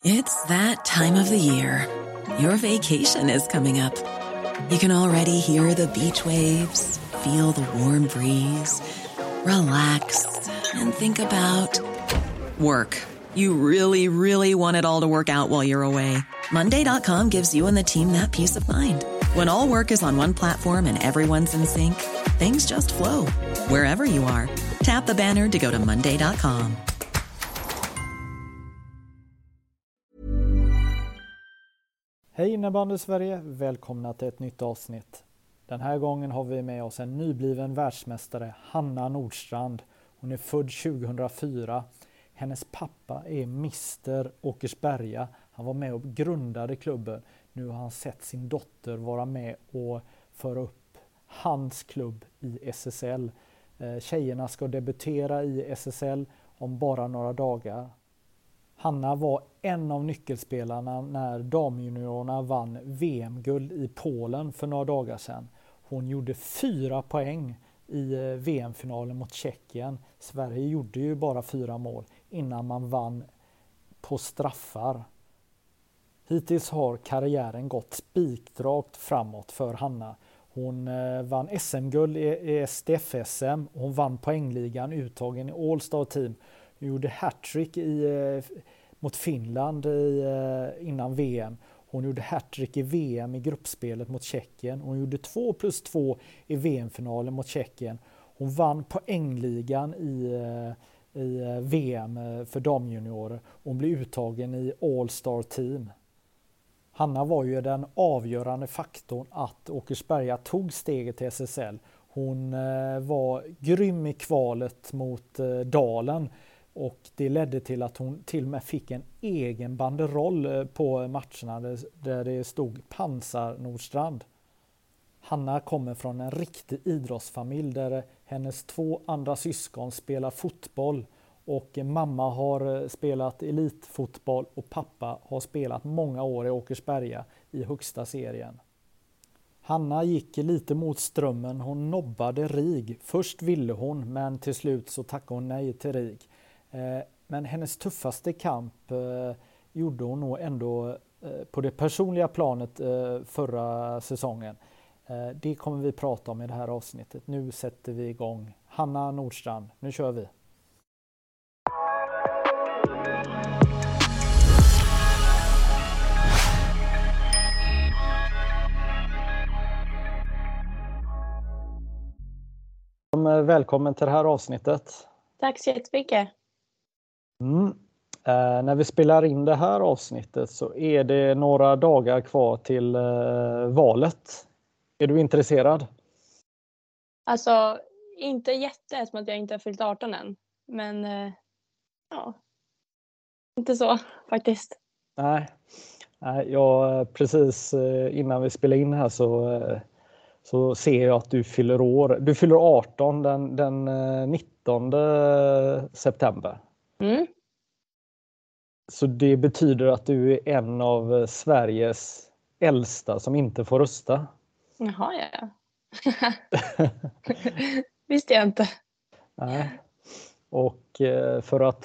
It's that time of the year. Your vacation is coming up. You can already hear the beach waves, feel the warm breeze, relax, and think about work. You really, really want it all to work out while you're away. Monday.com gives you and the team that peace of mind. When all work is on one platform and everyone's in sync, things just flow. Wherever you are, tap the banner to go to Monday.com. Hej innebandy Sverige, välkomna till ett nytt avsnitt. Den här gången har vi med oss en nybliven världsmästare, Hanna Nordstrand. Hon är född 2004. Hennes pappa är Mr. Åkersberga. Han var med och grundade klubben. Nu har han sett sin dotter vara med och föra upp hans klubb i SSL. Tjejerna ska debutera i SSL om bara några dagar. Hanna var en av nyckelspelarna när damjuniorerna vann VM-guld i Polen för några dagar sedan. Hon gjorde 4 poäng i VM-finalen mot Tjeckien. Sverige gjorde ju bara 4 mål innan man vann på straffar. Hittills har karriären gått spikrakt framåt för Hanna. Hon vann SM-guld i STF-SM. Hon vann poängligan uttagen i All-Star Team. Hon gjorde hattrick mot Finland innan VM. Hon gjorde hattrick i VM i gruppspelet mot Tjeckien. Hon gjorde 2+2 i VM-finalen mot Tjeckien. Hon vann poängligan i VM för damjuniorer. Hon blev uttagen i All-Star Team. Hanna var ju den avgörande faktorn att Åkersberga tog steget till SSL. Hon var grym i kvalet mot Dalen. Och det ledde till att hon till och med fick en egen banderoll på matcherna där det stod Pansar Nordstrand. Hanna kommer från en riktig idrottsfamilj där hennes 2 andra syskon spelar fotboll. Och mamma har spelat elitfotboll och pappa har spelat många år i Åkersberga i högsta serien. Hanna gick lite mot strömmen, hon nobbade RIG. Först ville hon, men till slut så tackade hon nej till RIG. Men hennes tuffaste kamp gjorde hon nog ändå på det personliga planet förra säsongen. Det kommer vi prata om i det här avsnittet. Nu sätter vi igång. Hanna Nordstrand, nu kör vi. Välkommen till det här avsnittet. Tack så jättemycket. När vi spelar in det här avsnittet så är det några dagar kvar till valet. Är du intresserad? Alltså, inte jätte som att jag inte har fyllt 18 än. Men ja, inte så faktiskt. Nej, jag precis innan vi spelar in här så ser jag att du fyller år. Du fyller 18 den 19 september. Mm. Så det betyder att du är en av Sveriges äldsta som inte får rösta. Jaha, ja. Visste jag inte. Nej. Och för att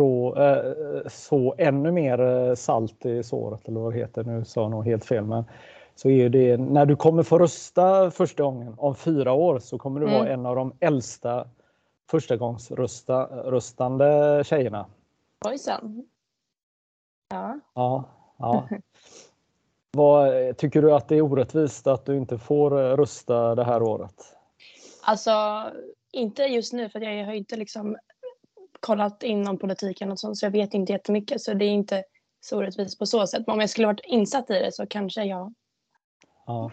så ännu mer salt i såret, eller vad det heter, nu sa jag nog helt fel, men så är det när du kommer få rösta första gången om 4 år så kommer du vara en av de äldsta förstagångsröstande tjejerna. Ojsan. Ja. Ja. Vad tycker du att det är orättvist att du inte får rösta det här året? Alltså, inte just nu för jag har inte liksom kollat inom politiken och sånt, så jag vet inte jättemycket, så det är inte så orättvist på så sätt. Men om jag skulle varit insatt i det så kanske jag. Ja.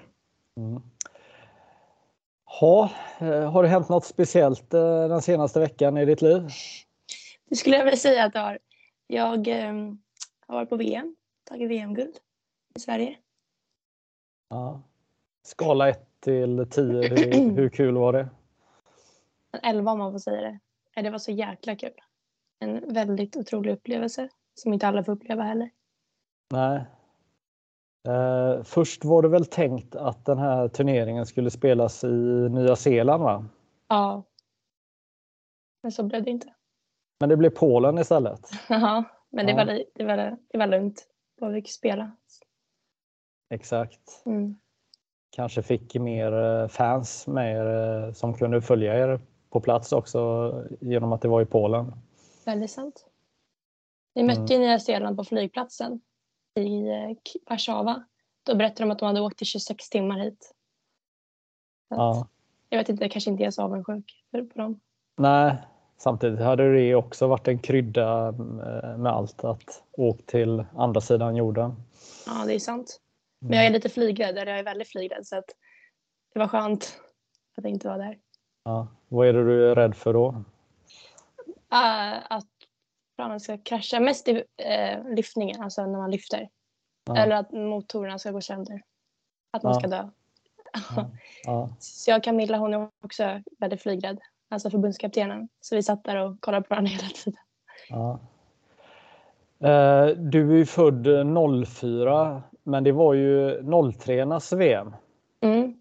Har det hänt något speciellt den senaste veckan i ditt liv? Det skulle jag väl säga att det har. Jag har varit på VM, tagit VM-guld i Sverige. Ja. Skala 1 till 10, hur kul var det? 11 om man får säga det. Det var så jäkla kul. En väldigt otrolig upplevelse som inte alla får uppleva heller. Nej. Först var det väl tänkt att den här turneringen skulle spelas i Nya Zeeland, va? Ja. Men så blev det inte. Men det blev Polen istället. Ja, Men Ja. det var lugnt. Bara fick spela. Exakt. Mm. Kanske fick mer fans med er som kunde följa er på plats också genom att det var i Polen. Väldigt sant. Vi mötte ju Nya Zeeland på flygplatsen i Warszawa. Då berättade de att de hade åkt i 26 timmar hit. Ja. Jag vet inte, kanske inte är så avundsjuk på dem. Nej, samtidigt hade det också varit en krydda med allt att åka till andra sidan jorden. Ja, det är sant. Men jag är lite flygrädd, eller jag är väldigt flygrädd, så att det var skönt att jag inte var där. Ja. Vad är det du är rädd för då? Att planen ska krascha. Mest i lyftningen, alltså när man lyfter. Ja. Eller att motorerna ska gå sönder. Att man ska dö. Ja. Så jag och Camilla, hon är också väldigt flygrädd. Alltså förbundskaptenen. Så vi satt där och kollade på varandra hela tiden. Ja. Du är ju född 04, men det var ju 03:s VM. Mm.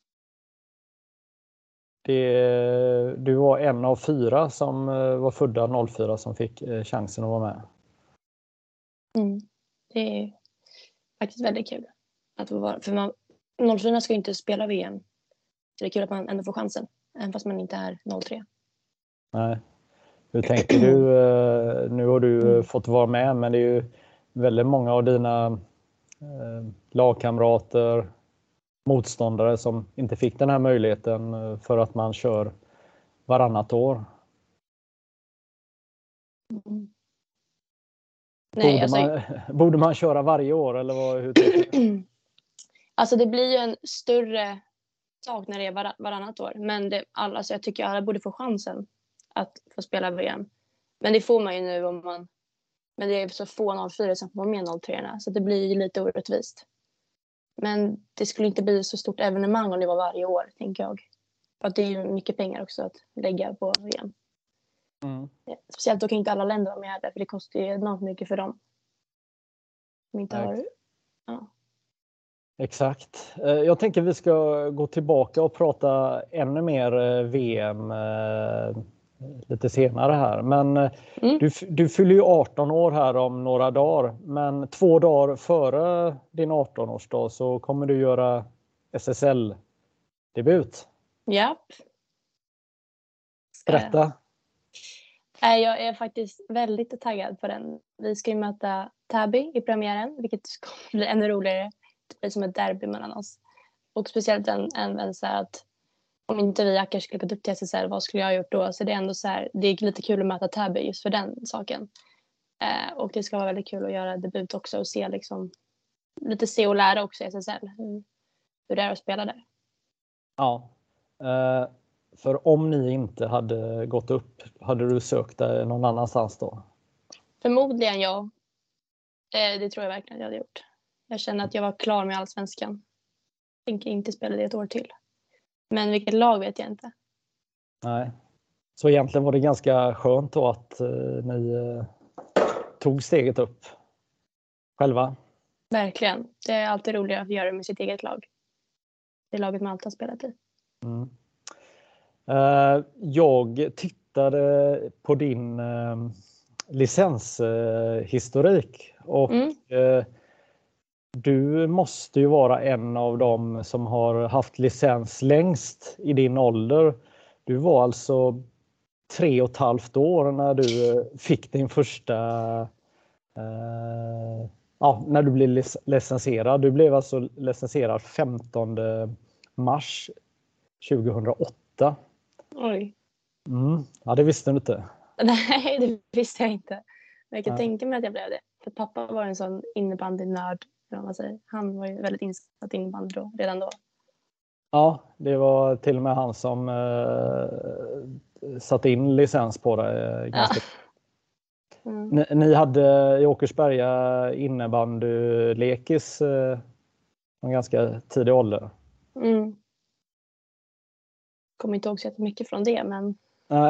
Du var en av 4 som var födda 04 som fick chansen att vara med. Mm. Det är faktiskt väldigt kul att få vara. För 04 ska ju inte spela VM. Så det är kul att man ändå får chansen. Även fast man inte är 03. Nej. Hur tänker du? Nu har du fått vara med, men det är ju väldigt många av dina lagkamrater, motståndare som inte fick den här möjligheten för att man kör varannat år. Mm. Nej, borde man köra varje år eller hur tänker du? Alltså det blir ju en större sak när det är varannat år. Men så jag tycker alla borde få chansen att få spela VM. Men det får man ju nu men det är så få 04 som får vara med 03. Så det blir ju lite orättvist. Men det skulle inte bli så stort evenemang om det var varje år, tänker jag. För att det är ju mycket pengar också att lägga på VM. Mm. Speciellt då kan inte alla länder vara med där, för det kostar ju enormt mycket för dem. Som inte har... Ja. Exakt. Jag tänker vi ska gå tillbaka och prata ännu mer VM lite senare här. Men du fyller ju 18 år här om några dagar. Men 2 dagar före din 18-årsdag så kommer du göra SSL-debut. Japp. Berätta. Jag är faktiskt väldigt taggad på den. Vi ska ju möta Täby i premiären, vilket kommer bli ännu roligare. Det blir som ett derby mellan oss. Och speciellt en så här att om inte vi Acker skulle gått upp till SSL, vad skulle jag ha gjort då? Så det är ändå så här, det är lite kul att möta Täby just för den saken. Och det ska vara väldigt kul att göra debut också och se liksom, lite se och lära också i SSL. Hur det är att spela där. Ja. För om ni inte hade gått upp, hade du sökt dig någon annanstans då? Förmodligen ja. Det tror jag verkligen att jag hade gjort. Jag känner att jag var klar med Allsvenskan. Jag tänker inte spela det ett år till. Men vilket lag vet jag inte. Nej. Så egentligen var det ganska skönt då att ni tog steget upp själva. Verkligen. Det är alltid roligare att göra det med sitt eget lag. Det är laget man alltid har spelat i. Mm. Jag tittade på din licenshistorik och du måste ju vara en av dem som har haft licens längst i din ålder. Du var alltså 3,5 år när du fick din första när du blev licensierad. Du blev alltså licensierad 15 mars 2008. Oj. Ja, det visste du inte. Nej, det visste jag inte. Men jag kan tänka mig att jag blev det. För pappa var en sån innebandynörd. Han var ju väldigt insatt i innebandy då, redan då. Ja, det var till och med han som satte in licens på det. Ni hade i Åkersberga innebandylekis en ganska tidig ålder. Kommer inte ihåg så mycket från det, men... Nej.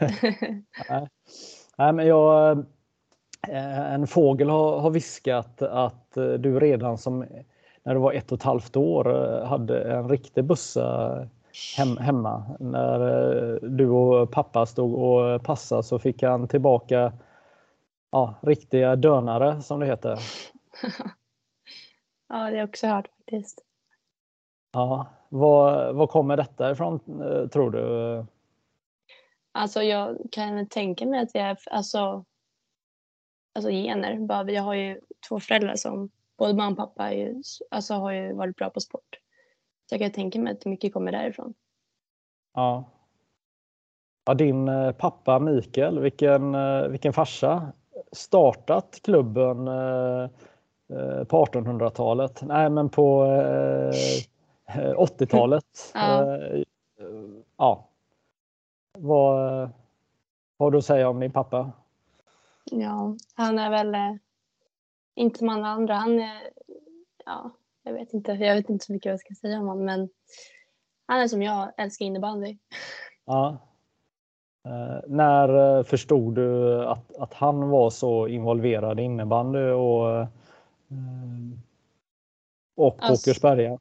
Nej, men en fågel har viskat att du redan när du var 1,5 år hade en riktig bussa hemma. När du och pappa stod och passade så fick han tillbaka Ja, riktiga dönare som det heter. Ja, det har jag också hört faktiskt. Ja, vad kommer detta ifrån tror du? Alltså jag kan tänka mig att det är alltså gener. Bara, jag har ju 2 föräldrar som både mamma och pappa är ju, alltså har ju varit bra på sport. Så jag kan tänka mig att mycket kommer därifrån. Ja. Ja, din pappa Mikael, vilken farsa, startat klubben på 1800-talet. Nej, men på 80-talet. Ja. Ja. Vad har du att säga om din pappa? Ja, han är väl inte som alla andra. Han är, ja, jag vet inte så mycket vad jag ska säga om honom, men han är som jag, älskar innebandy. Ja. När förstod du att han var så involverad i innebandy och Alltså, Åkersberga?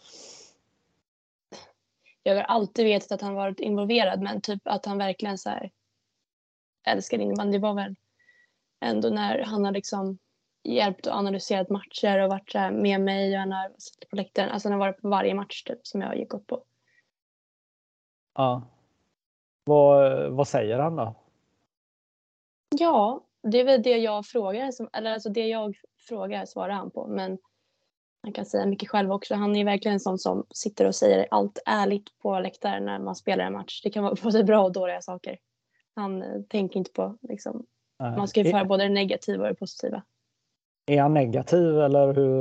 jag har alltid vetat att han varit involverad, men typ att han verkligen så här älskar innebandy, det var väl ändå när han har liksom hjälpt och analyserat matcher och varit så här med mig, och han har suttit på läktaren. Alltså han har varit på varje match typ som jag har gått på. Ja. Vad säger han då? Ja, det är väl det jag frågar, det jag frågar svarar han på, men han kan säga mycket själv också. Han är verkligen en sån som sitter och säger allt ärligt på läktaren när man spelar en match. Det kan vara både bra och dåliga saker. Han tänker inte på liksom, man ska ju föra både det negativa och det positiva. Är han negativ eller hur?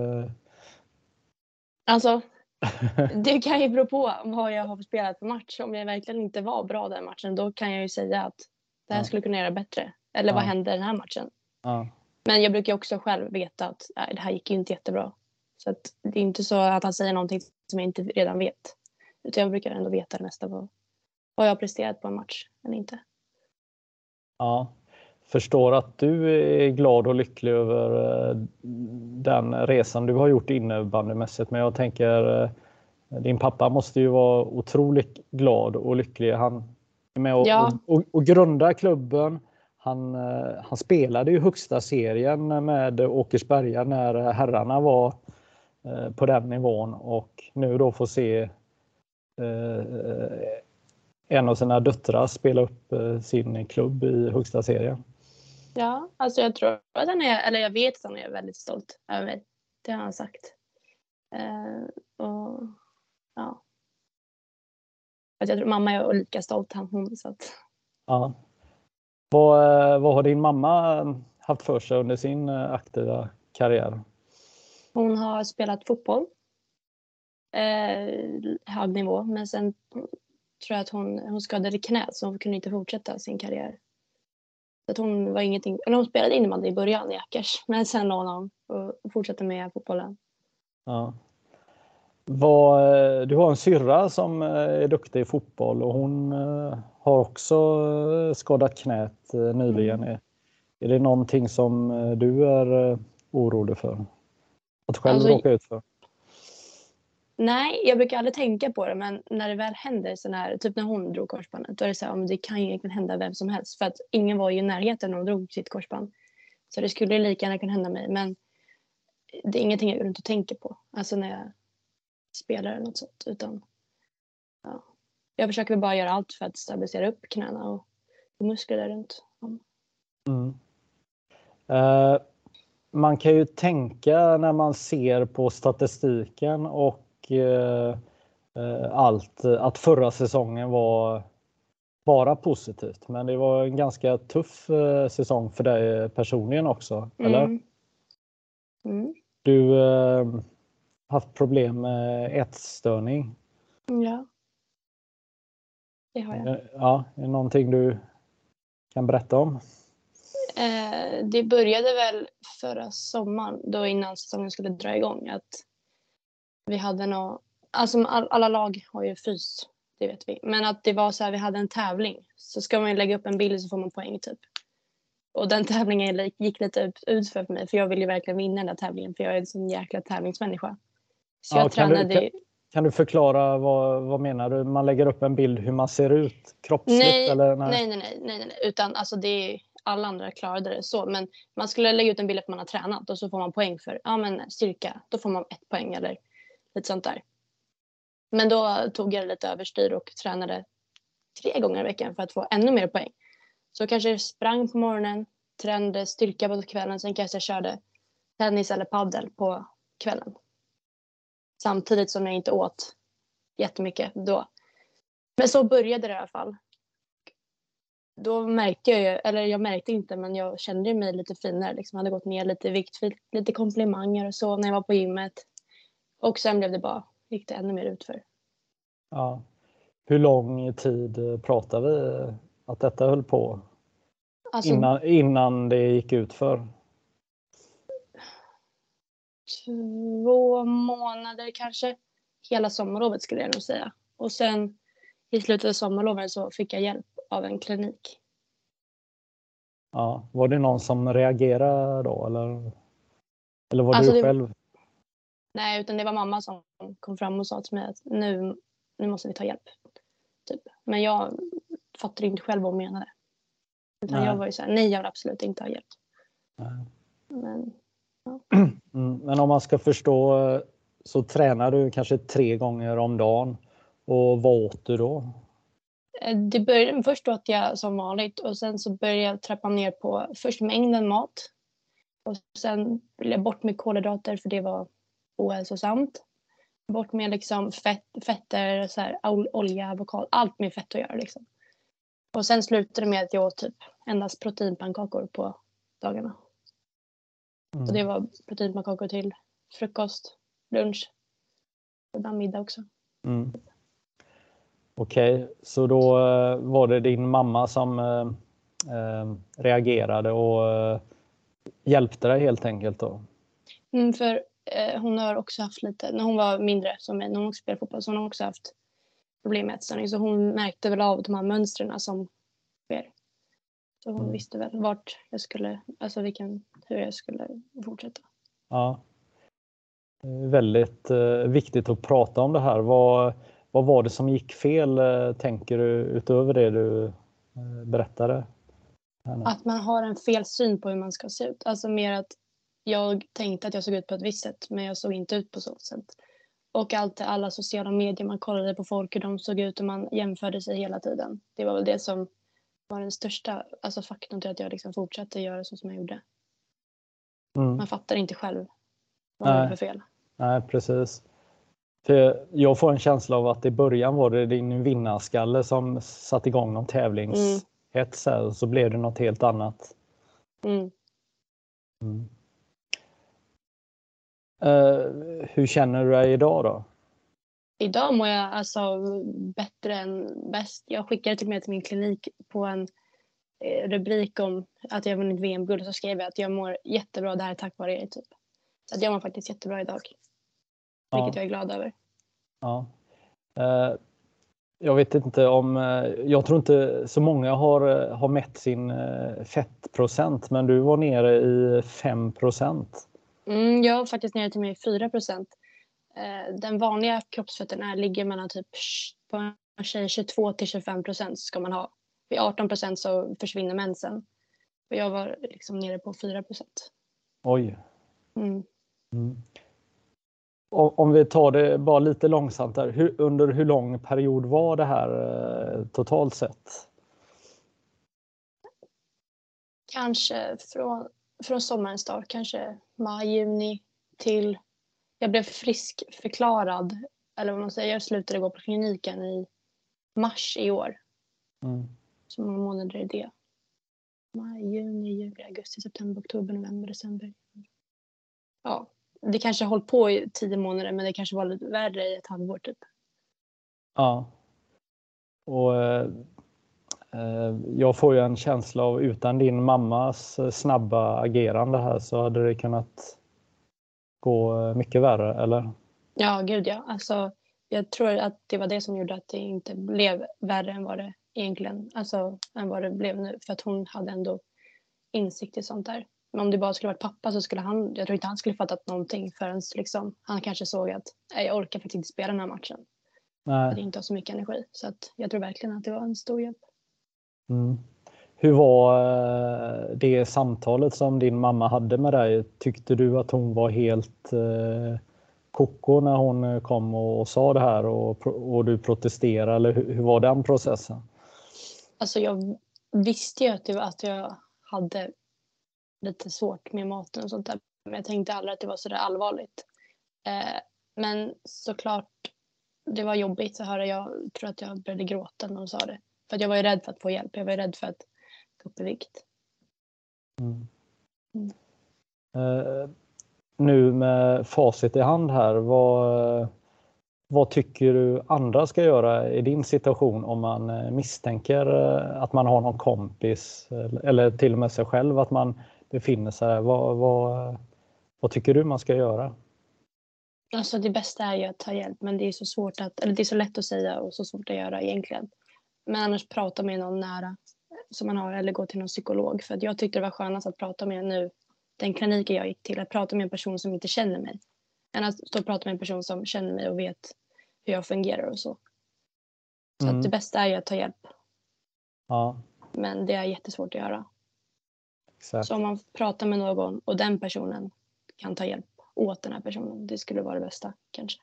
Alltså, det kan ju bero på vad jag har spelat för match. Om jag verkligen inte var bra den matchen, då kan jag ju säga att det här skulle kunna göra bättre. Eller vad hände den här matchen? Ja. Men jag brukar också själv veta att det här gick ju inte jättebra. Så att det är inte så att han säger någonting som jag inte redan vet. Utan jag brukar ändå veta det mesta vad jag har presterat på en match eller inte. Ja. Förstår att du är glad och lycklig över den resan du har gjort innebandymässigt. Men jag tänker, din pappa måste ju vara otroligt glad och lycklig. Han är med och grundar klubben. Han spelade ju högsta serien med Åkersberga när herrarna var på den nivån, och nu då får se en av sina döttrar spela upp sin klubb i högsta serien. Ja, alltså jag tror att jag vet att han är väldigt stolt över mig. Det har han sagt. Och ja. Jag tror mamma är lika stolt hon, så att. Ja. Vad har din mamma haft för sig under sin aktiva karriär? Hon har spelat fotboll. Hög nivå. Men sen tror jag att hon skadade knät, så hon kunde inte fortsätta sin karriär. Så att hon spelade innebandy i början i Akers. Men sen la hon och fortsatte med fotbollen. Ja. Du har en syrra som är duktig i fotboll, och hon har också skadat knät nyligen. Är det någonting som du är orolig för? Att själv råka ut för? Nej, jag brukar aldrig tänka på det, men när det väl händer sån här, typ när hon drog korsbandet, då är det så här, det kan ju egentligen hända vem som helst, för att ingen var ju i närheten när hon drog sitt korsband. Så det skulle lika gärna kunna hända mig, men det är ingenting jag går runt och tänker på, alltså när jag spelar eller något sånt, utan ja. Jag försöker bara göra allt för att stabilisera upp knäna och muskler där runt. Man kan ju tänka när man ser på statistiken och allt att förra säsongen var bara positivt, men det var en ganska tuff säsong för dig personligen också, eller? Du haft problem med ätstörning. Ja, det har jag. Ja, är det någonting du kan berätta om? Det började väl förra sommaren, då innan säsongen skulle dra igång, att vi hade alltså alla lag har ju fys, det vet vi, men att det var så här, vi hade en tävling, så ska man lägga upp en bild så får man poäng typ. Och den tävlingen gick lite ut för mig, för jag ville ju verkligen vinna den där tävlingen, för jag är en sån jäkla tävlingsmänniska. Så jag tränade. Kan du förklara vad menar du? Man lägger upp en bild hur man ser ut kroppsligt? Nej, eller? Nej. Utan alltså det är alla andra klarade det så. Men man skulle lägga ut en bild att man har tränat och så får man poäng för styrka. Då får man 1 poäng eller lite sånt där. Men då tog jag det lite överstyr och tränade 3 gånger i veckan för att få ännu mer poäng. Så kanske jag sprang på morgonen, tränade styrka på kvällen, sen kanske jag körde tennis eller paddel på kvällen. Samtidigt som jag inte åt jättemycket då. Men så började det i alla fall. Då märkte jag märkte inte, men jag kände mig lite finare. Liksom. Jag hade gått ner lite i vikt, fick lite komplimanger och så när jag var på gymmet. Och sen gick det ännu mer utför. Ja. Hur lång tid pratar vi att detta höll på? Alltså, innan det gick ut för? 2 månader kanske. Hela sommarlovet skulle jag nog säga. Och sen i slutet av sommarlovet så fick jag hjälp av en klinik. Ja, var det någon som reagerade då? Eller var du själv? Nej, utan det var mamma som kom fram och sa till mig att nu måste vi ta hjälp. Typ. Men jag fattade inte själv vad hon menade. Utan jag var ju så här, nej, jag vill absolut inte ha hjälp. Nej. Men, ja. Men om man ska förstå så tränar du kanske 3 gånger om dagen. Och vad åt du då? Det började först åt jag som vanligt och sen så började jag trappa ner på först mängden mat. Och sen ville jag bort med kolhydrater för det var ohälsosamt. Bort med liksom fetter, så här, olja, avokado, allt med fett att göra liksom. Och sen slutade det med att jag åt typ endast proteinpannkakor på dagarna. Så det var proteinpannkakor till frukost, lunch och ibland middag också. Okej, så då var det din mamma som reagerade och hjälpte dig helt enkelt då? För hon har också haft lite, när hon var mindre som mig, när hon också spelade fotboll, så hon har också haft problem med ätstörning. Så hon märkte väl av de här mönstren som sker. Så hon visste väl vart jag skulle, alltså hur jag skulle fortsätta. Ja, väldigt viktigt att prata om det här. Vad var det som gick fel, tänker du, utöver det du berättade? Att man har en fel syn på hur man ska se ut. Alltså mer att jag tänkte att jag såg ut på ett visst sätt, men jag såg inte ut på så sätt. Och alla sociala medier, man kollade på folk hur de såg ut och man jämförde sig hela tiden. Det var väl det som var den största faktorn till att jag liksom fortsatte göra så som jag gjorde. Man fattar inte själv vad det är för fel. Nej, precis. För jag får en känsla av att i början var det din vinnarskalle som satte igång någon tävlingshets här, och så blev det något helt annat. Hur känner du dig idag då? Idag mår jag alltså bättre än bäst. Jag skickade till min klinik på en rubrik om att jag vunnit VM-guld, och så skrev jag att jag mår jättebra, det här är tack vare er typ. Så att jag mår faktiskt jättebra idag. Vilket jag är glad över. Ja. Jag vet inte om, jag tror inte så många har mätt sin fettprocent, men du var nere i 5%. Jag var faktiskt nere till mig 4%. Den vanliga kroppsfetten ligger mellan typ på 22-25% ska man ha. Vid 18% så försvinner mensen. Och jag var liksom nere på 4%. Oj. Om vi tar det bara lite långsamt där. Under hur lång period var det här totalt sett? Kanske från sommarens start. Kanske maj, juni till jag blev friskförklarad. Eller vad man säger. Jag slutade gå på kliniken i mars i år. Så många månader är det. Maj, juni, juli, augusti, september, oktober, november, december. Ja, det kanske har hållit på i 10 månader, men det kanske var lite värre i ett halvår typ. Ja. Och jag får ju en känsla av utan din mammas snabba agerande här så hade det kunnat gå mycket värre, eller? Ja, gud ja. Alltså, jag tror att det var det som gjorde att det inte blev värre än vad det egentligen, alltså än vad det blev nu. För att hon hade ändå insikt i sånt där. Men om det bara skulle varit pappa så skulle jag tror inte han skulle fattat någonting förrän liksom, han kanske såg att jag orkar faktiskt inte spela den här matchen. Nej. Att jag inte har så mycket energi. Så att jag tror verkligen att det var en stor hjälp. Hur var det samtalet som din mamma hade med dig? Tyckte du att hon var helt koko när hon kom och sa det här och du protesterade? Eller hur var den processen? Alltså jag visste ju att jag hade lite svårt med maten och sånt där. Men jag tänkte aldrig att det var så där allvarligt. Men såklart, det var jobbigt att höra. Jag tror att jag började gråta när hon sa det. För att jag var ju rädd för att få hjälp. Jag var ju rädd för att gå upp i vikt. Nu med facit i hand här, vad tycker du andra ska göra i din situation om man misstänker att man har någon kompis eller till och med sig själv att man befinner sig där? Vad tycker du man ska göra? Alltså det bästa är ju att ta hjälp, men det är så svårt det är så lätt att säga och så svårt att göra egentligen. Men annars prata med någon nära som man har eller gå till någon psykolog. För att jag tyckte det var skönast att prata med nu, den kliniken jag gick till, att prata med en person som inte känner mig. Än att stå och prata med en person som känner mig och vet hur jag fungerar och så. Så att det bästa är ju att ta hjälp. Ja. Men det är jättesvårt att göra. Exakt. Så om man pratar med någon och den personen kan ta hjälp åt den här personen, det skulle vara det bästa kanske.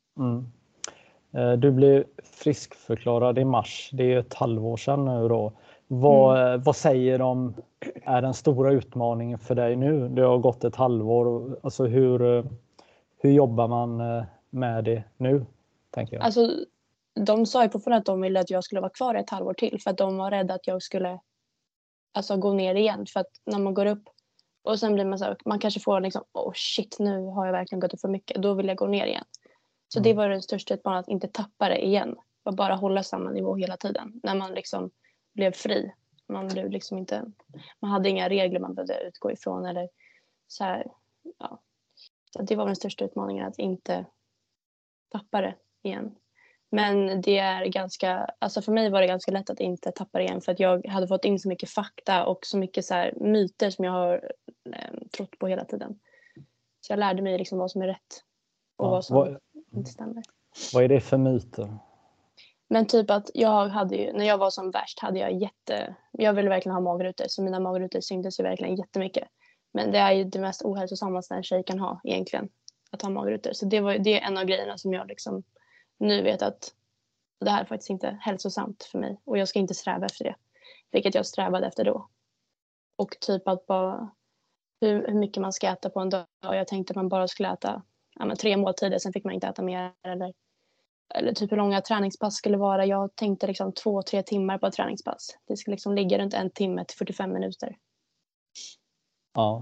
Du blev friskförklarad i mars. Det är ett halvår sedan nu då. Vad säger de är den stora utmaningen för dig nu? Det har gått ett halvår. Alltså hur jobbar man med det nu, tänker jag? Alltså, de sa ju fortfarande att de ville att jag skulle vara kvar ett halvår till. För att de var rädda att jag skulle gå ner igen. För att när man går upp och sen blir man så här, man kanske får liksom, shit, nu har jag verkligen gått upp för mycket. Då vill jag gå ner igen. Så det var den största utmaningen, att inte tappa det igen. Och bara hålla samma nivå hela tiden. När man liksom blev fri. Man blev liksom inte, man hade inga regler man behövde utgå ifrån. Eller så här, ja. Så det var den största utmaningen, att inte tappa det igen. Men det är ganska, alltså för mig var det ganska lätt att inte tappa det igen. För att jag hade fått in så mycket fakta och så mycket så här myter som jag har trott på hela tiden. Så jag lärde mig liksom vad som är rätt och vad som inte stämmer. Vad är det för myter? Men typ att jag hade ju, när jag var som värst hade jag ville verkligen ha magrutor. Så mina magrutor syntes ju verkligen jättemycket. Men det är ju det mest ohälsosamma en tjej kan ha egentligen. Att ha magrutor. Så det är en av grejerna som jag liksom nu vet att det här är faktiskt inte hälsosamt för mig. Och jag ska inte sträva efter det. Vilket jag strävade efter då. Och typ att bara hur mycket man ska äta på en dag. Jag tänkte att man bara skulle äta 3 måltider. Sen fick man inte äta mer. Eller typ hur långa träningspass skulle vara. Jag tänkte liksom 2-3 timmar på ett träningspass. Det skulle liksom ligga runt 1 timme till 45 minuter. Ja.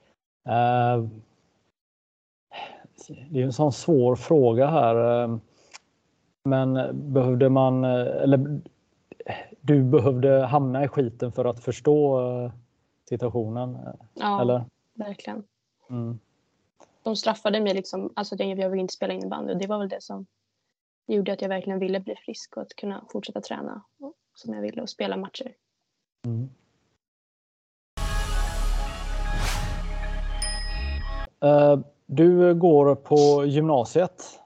Det är en sån svår fråga här. Men behövde man, eller du behövde hamna i skiten för att förstå situationen? Ja, eller? Verkligen. De straffade mig liksom, alltså jag ville inte spela innebandy. Och det var väl det som gjorde att jag verkligen ville bli frisk och att kunna fortsätta träna som jag ville och spela matcher. Du går på gymnasiet.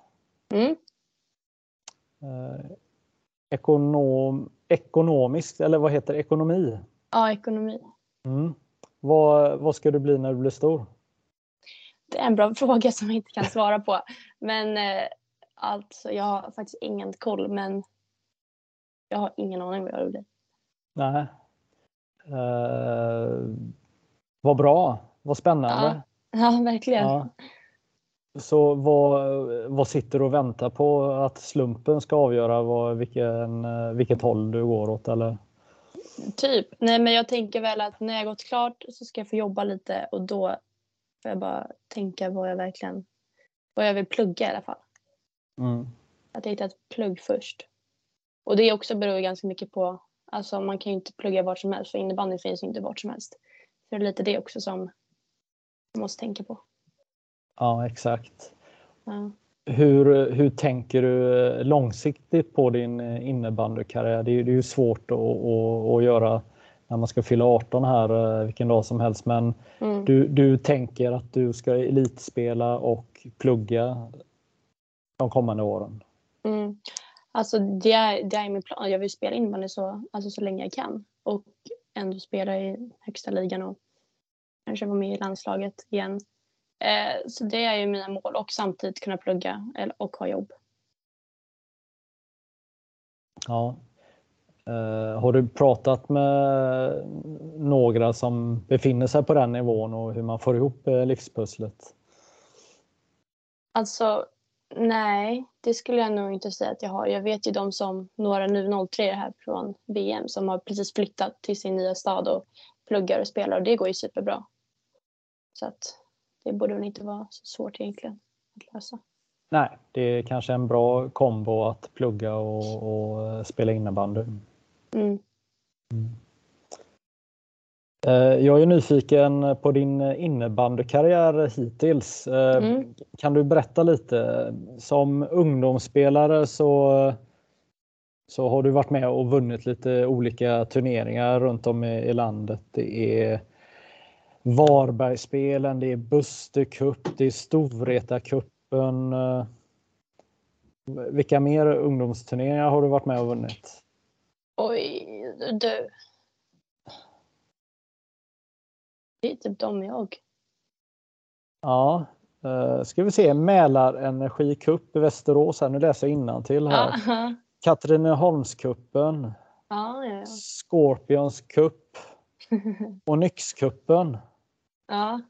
Ekonomiskt, eller vad heter det? Ekonomi? Ja, ekonomi. Vad ska du bli när du blir stor? Det är en bra fråga som jag inte kan svara på. Men alltså, jag har faktiskt ingen koll. Men jag har ingen aning vad jag vill bli. Nej. Vad bra. Vad spännande. Ja, verkligen. Ja. Så vad sitter du och väntar på att slumpen ska avgöra vilket håll du går åt, eller? Typ. Nej, men jag tänker väl att när jag gått klart så ska jag få jobba lite och då får jag bara tänka vad jag vill plugga i alla fall. Att jag hittar ett plugg först. Och det också beror ganska mycket på, alltså man kan ju inte plugga vart som helst, för innebandy finns ju inte vart som helst. Så det är lite det också som man måste tänka på. Ja, exakt. Ja. Hur tänker du långsiktigt på din innebandykarriär? Det är ju svårt att göra när man ska fylla 18 här vilken dag som helst. Men du tänker att du ska elitspela och plugga de kommande åren? Alltså det är min plan. Jag vill spela innebandy så länge jag kan. Och ändå spela i högsta ligan och kanske vara med i landslaget igen. Så det är ju mina mål, och samtidigt kunna plugga och ha jobb. Ja. Har du pratat med några som befinner sig på den nivån och hur man får ihop livspusslet? Alltså, nej, det skulle jag nog inte säga att jag har. Jag vet ju de som, några nu 03 här från VM som har precis flyttat till sin nya stad och pluggar och spelar, och det går ju superbra. Så att det borde väl inte vara så svårt egentligen att lösa. Nej, det är kanske en bra kombo att plugga och spela innebandy. Mm. Jag är nyfiken på din innebandykarriär hittills. Kan du berätta lite? Som ungdomsspelare så har du varit med och vunnit lite olika turneringar runt om i landet. Det är Varbergsspelen, det är Buster Cup, det är Storvreta-cupen. Vilka mer ungdomsturneringar har du varit med och vunnit? Oj, du. Det är typ de jag. Ja, ska vi se. Mälarenergi Cup i Västerås här. Nu läser jag innantill här. Katrineholmscupen. Ja. Scorpions Cup. Och Nyxcupen. Ja.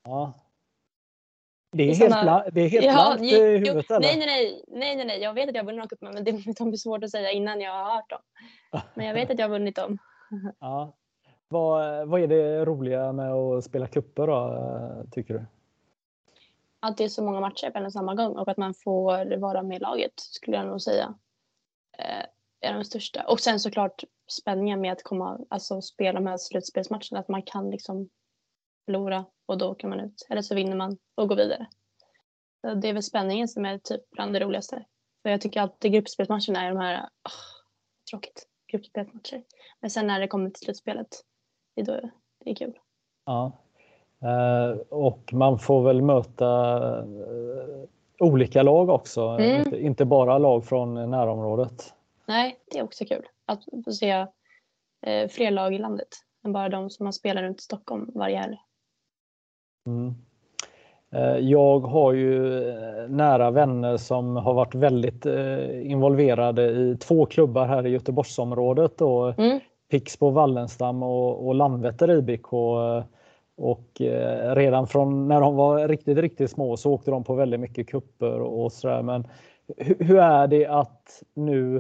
Det är helt blankt i huvudet, eller? Nej. Jag vet att jag har vunnit någon cup, men det blir svårt att säga innan jag har hört dem. Men jag vet att jag har vunnit dem. Ja. Vad är det roliga med att spela kupper då, tycker du? Att det är så många matcher på en och samma gång och att man får vara med i laget, skulle jag nog säga, är de största. Och sen såklart spänningen med att spela de här slutspelsmatcherna, att man kan liksom förlora och då kan man ut. Eller så vinner man och går vidare. Så det är väl spänningen som är typ bland det roligaste. För jag tycker alltid gruppspelsmatcherna är de här tråkigt gruppspelsmatcher. Men sen när det kommer till slutspelet, det är kul. Ja. Och man får väl möta olika lag också. Inte bara lag från närområdet. Nej, det är också kul att få se fler lag i landet än bara de som man spelar runt Stockholm varje helg. Jag har ju nära vänner som har varit väldigt involverade i 2 klubbar här i Göteborgsområdet. Pixbo Wallenstam och Landvetter IBK. Och redan från när de var riktigt, riktigt små så åkte de på väldigt mycket kupper och sådär. Men hur är det att nu,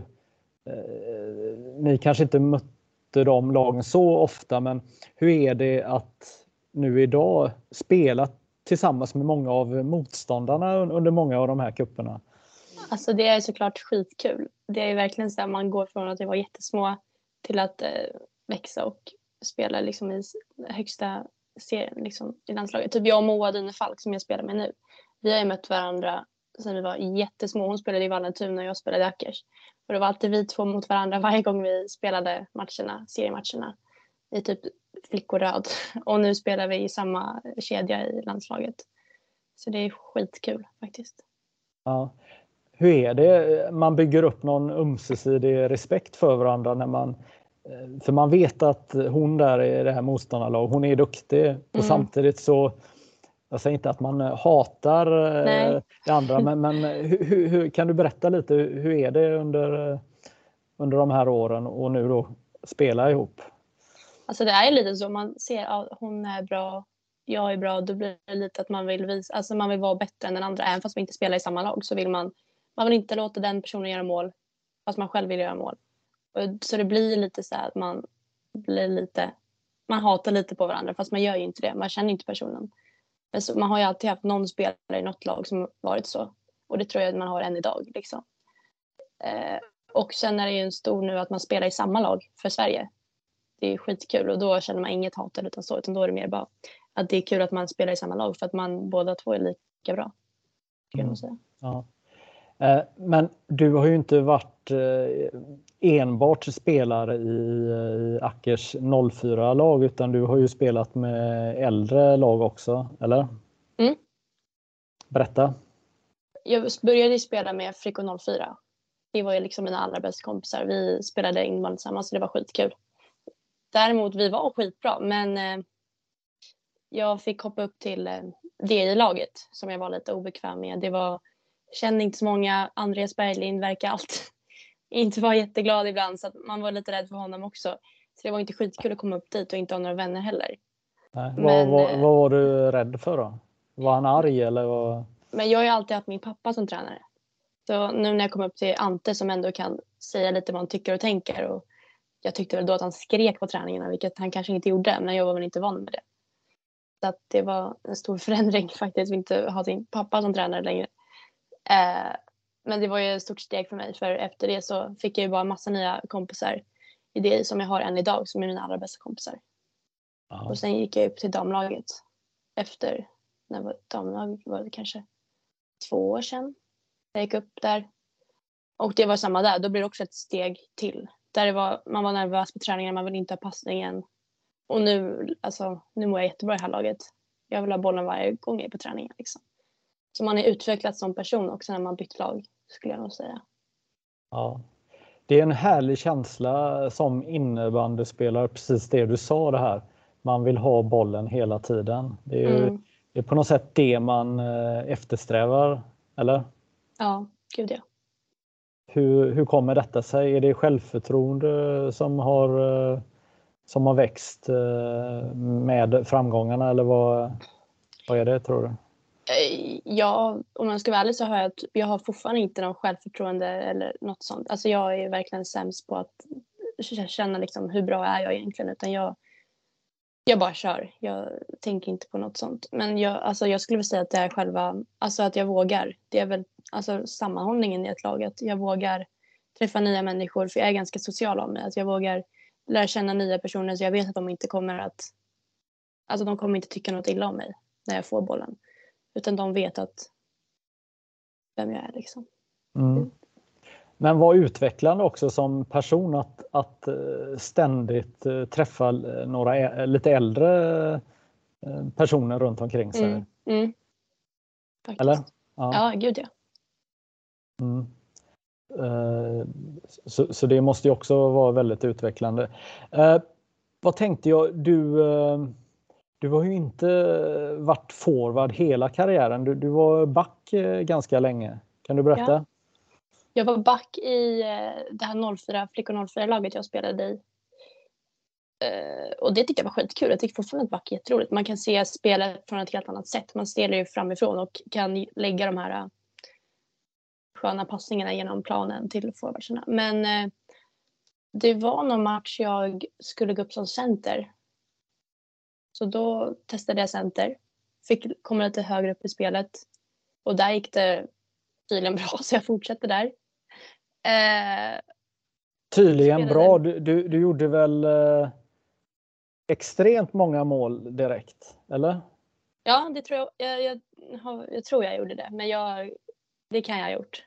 ni kanske inte mötte de lagen så ofta, men hur är det att nu idag spela tillsammans med många av motståndarna under många av de här kupperna? Alltså det är såklart skitkul. Det är verkligen så att man går från att det var jättesmå till att växa och spela liksom i högsta serien liksom, i landslaget. Typ jag och Moa Dine Falk som jag spelar med nu. Vi har ju mött varandra sedan vi var jättesmå. Hon spelade i Vallentuna och jag spelade i Ackers. Och det var alltid vi 2 mot varandra varje gång vi spelade seriematcherna. I typ flickoröd. Och nu spelar vi i samma kedja i landslaget. Så det är skitkul faktiskt. Ja. Hur är det? Man bygger upp någon ömsesidig respekt för varandra när man... För man vet att hon där i det här motståndarlag, hon är duktig. Och samtidigt så... Jag säger inte att man hatar det andra, men hur kan du berätta lite, hur är det under de här åren och nu då spela ihop? Alltså det är lite så, man ser att hon är bra, jag är bra, då blir det lite att man vill visa, alltså man vill vara bättre än den andra, även fast man inte spelar i samma lag så vill man vill inte låta den personen göra mål fast man själv vill göra mål. Så det blir lite så här att man hatar lite på varandra fast man gör ju inte det, man känner inte personen. Men så, man har ju alltid haft någon spelare i något lag som varit så, och det tror jag att man har än idag liksom. Och sen är det ju en stor nu att man spelar i samma lag för Sverige. Det är skitkul och då känner man inget hat utan då är det mer bara att det är kul att man spelar i samma lag för att man båda två är lika bra. Kan man säga. Ja. Men du har ju inte varit enbart spelare i Ackers 04-lag utan du har ju spelat med äldre lag också, eller? Berätta. Jag började spela med Frico 04. Det var ju liksom mina allra bästa kompisar. Vi spelade innebandy tillsammans så det var skitkul. Däremot vi var skitbra, men jag fick hoppa upp till DI-laget som jag var lite obekväm med. Kände inte så många. Andreas Berglind verkar alltid inte vara jätteglad ibland, så att man var lite rädd för honom också. Så det var inte skitkul att komma upp dit och inte ha några vänner heller. Nej. Vad var du rädd för då? Var han arg eller vad? Men jag har ju alltid haft min pappa som tränare. Så nu när jag kom upp till Ante som ändå kan säga lite vad han tycker och tänker. Och jag tyckte väl då att han skrek på träningarna, vilket han kanske inte gjorde. Men jag var väl inte van med det. Så att det var en stor förändring faktiskt att inte ha sin pappa som tränare längre. Men det var ju ett stort steg för mig. För efter det så fick jag ju bara en massa nya kompisar i det som jag har än idag, som är mina allra bästa kompisar. Aha. Och sen gick jag upp till damlaget efter, när var damlaget var det kanske 2 år sedan. Jag gick upp där. Och det var samma där. Då blir det också ett steg till. Där man var nervös på träningen. Man vill inte ha passningen. Och nu mår jag jättebra i det här laget. Jag vill ha bollen varje gång jag är på träningen. Liksom. Så man är utvecklad som person också när man bytt lag, skulle jag nog säga. Ja. Det är en härlig känsla som innebandyspelare, precis det du sa det här. Man vill ha bollen hela tiden. Det är på något sätt det man eftersträvar, eller? Ja, gud ja. Hur kommer detta sig? Är det självförtroende som har växt med framgångarna, eller vad är det, tror du? Ja, om man ska vara ärlig så har jag har fortfarande inte någon självförtroende eller något sånt. Alltså jag är verkligen sämst på att känna liksom hur bra är jag egentligen, utan jag bara kör. Jag tänker inte på något sånt. Men jag skulle vilja säga att det är själva, alltså att jag vågar. Det är väl sammanhållningen i ett lag. Att jag vågar träffa nya människor, för jag är ganska social av mig. Att jag vågar lära känna nya personer, så jag vet att de inte kommer de kommer inte tycka något illa om mig när jag får bollen. Utan de vet vem jag är liksom. Men var utvecklande också som person att ständigt träffa några lite äldre personer runt omkring sig. Faktiskt. Eller? Ja, gud ja. Så det måste ju också vara väldigt utvecklande. Vad tänkte jag? Du har ju inte varit forward hela karriären. Du var back ganska länge. Kan du berätta? Ja. Jag var back i det här flickor 04-laget jag spelade i. Och det tyckte jag var skitkul. Jag tyckte fortfarande att back är jätteroligt. Man kan se spelet från ett helt annat sätt. Man spelar ju framifrån och kan lägga de här sköna passningarna genom planen till forwardsarna. Men det var någon match jag skulle gå upp som center. Så då testade jag center. Fick komma lite högre upp i spelet. Och där gick det tydligen bra, så jag fortsatte där. Tydligen bra. Du gjorde väl extremt många mål direkt, eller? Ja, det tror jag. Jag tror jag gjorde det. Men det kan jag ha gjort.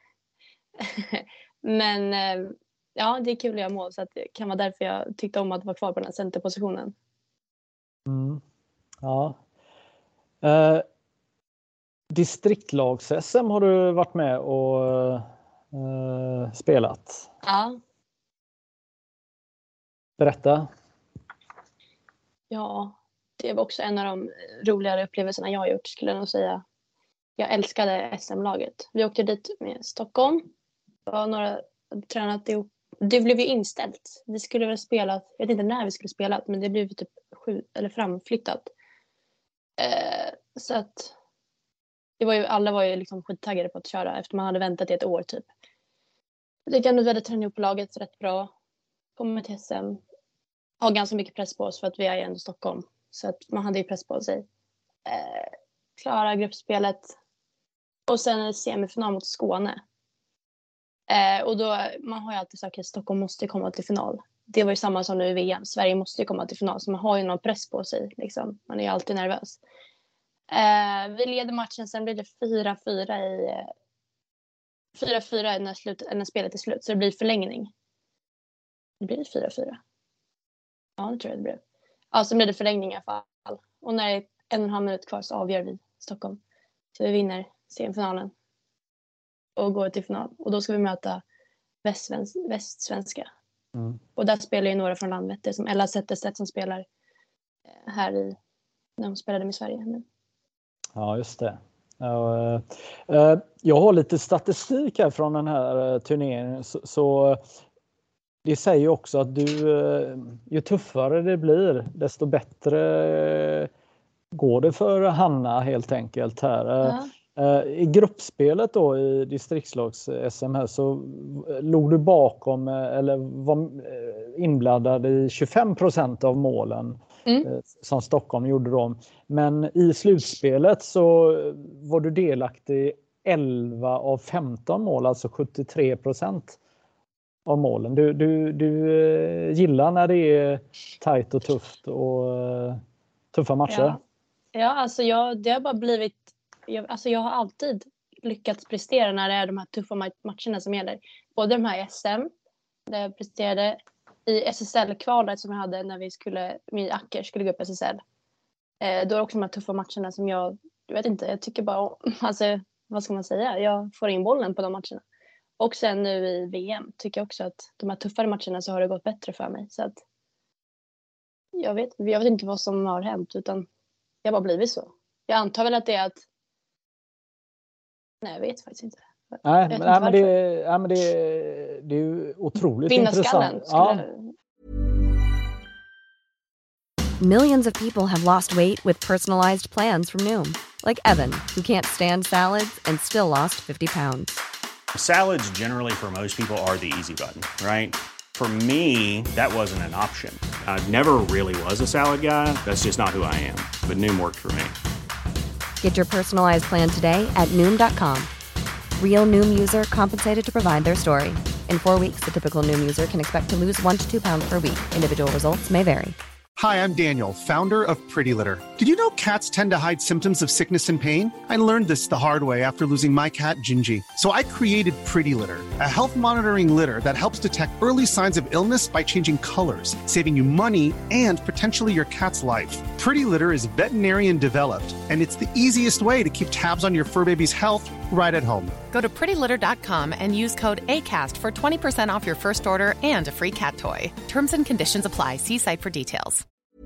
Men ja, det är kul att göra mål. Så att det kan vara därför jag tyckte om att vara kvar på den här centerpositionen. Ja. Distriktlags-SM har du varit med och spelat. Ja. Berätta. Ja, det var också en av de roligare upplevelserna jag har gjort, skulle jag nog säga. Jag älskade SM-laget. Vi åkte dit med Stockholm. Det var några tränat ihop. Det blev ju inställt. Vi skulle väl spela, jag vet inte när vi skulle spela, men det blev typ framflyttat. Så att alla var ju liksom skittaggade på att köra efter man hade väntat i ett år typ. Jag tyckte ändå att vi hade tränat ihop laget rätt bra. Kommer till SM. Har ganska mycket press på oss för att vi är ändå Stockholm. Så att man hade ju press på sig. Klara gruppspelet. Och sen semifinal mot Skåne. Och då, man har ju alltid sagt att Stockholm måste komma till final. Det var ju samma som nu i VM. Sverige måste ju komma till final. Så man har ju någon press på sig. Liksom. Man är ju alltid nervös. Vi leder matchen. Sen blir det 4-4 när spelet är slut. Så det blir förlängning. Det blir 4-4. Ja, det tror jag det blev. Ja, så blir det förlängning i alla fall. Och när det är 1,5 minut kvar så avgör vi Stockholm. Så vi vinner semifinalen. Och går till final. Och då ska vi möta västsvenska. Och där spelar ju några från Landvetter, som Ella Zetterstedt som spelar här när hon spelade med Sverige nu. Ja, just det. Jag har lite statistik här från den här turneringen. Så det säger också att ju tuffare det blir, desto bättre går det för Hanna helt enkelt här. I gruppspelet då i distriktslags-SM här så låg du bakom eller var inblandad i 25% av målen som Stockholm gjorde dem. Men i slutspelet så var du delaktig i 11 av 15 mål, alltså 73% av målen. Du gillar när det är tajt och tufft och tuffa matcher? Ja, alltså det har bara blivit... Jag har alltid lyckats prestera när det är de här tuffa matcherna som gäller. Både de här SM, där jag presterade i SSL-kvalet som jag hade när vi Acker skulle gå upp SSL. Då är det också de här tuffa matcherna som jag vet inte, jag tycker bara, alltså vad ska man säga, jag får in bollen på de matcherna. Och sen nu i VM tycker jag också att de här tuffare matcherna så har det gått bättre för mig. Så att jag vet inte vad som har hänt, utan jag har bara blivit så. Jag antar väl att det är att... Nej, jag vet faktiskt inte. Men det är ju otroligt intressant. Ja. Millions of people have lost weight with personalized plans from Noom. Like Evan, who can't stand salads and still lost 50 pounds. Salads generally for most people are the easy button, right? For me, that wasn't an option. I never really was a salad guy. That's just not who I am. But Noom worked for me. Get your personalized plan today at Noom.com. Real Noom user compensated to provide their story. In 4 weeks, the typical Noom user can expect to lose 1 to 2 pounds per week. Individual results may vary. Hi, I'm Daniel, founder of Pretty Litter. Did you know cats tend to hide symptoms of sickness and pain? I learned this the hard way after losing my cat, Gingy. So I created Pretty Litter, a health monitoring litter that helps detect early signs of illness by changing colors, saving you money and potentially your cat's life. Pretty Litter is veterinarian developed, and it's the easiest way to keep tabs on your fur baby's health right at home. Go to prettylitter.com and use code ACAST for 20% off your first order and a free cat toy. Terms and conditions apply. See site for details.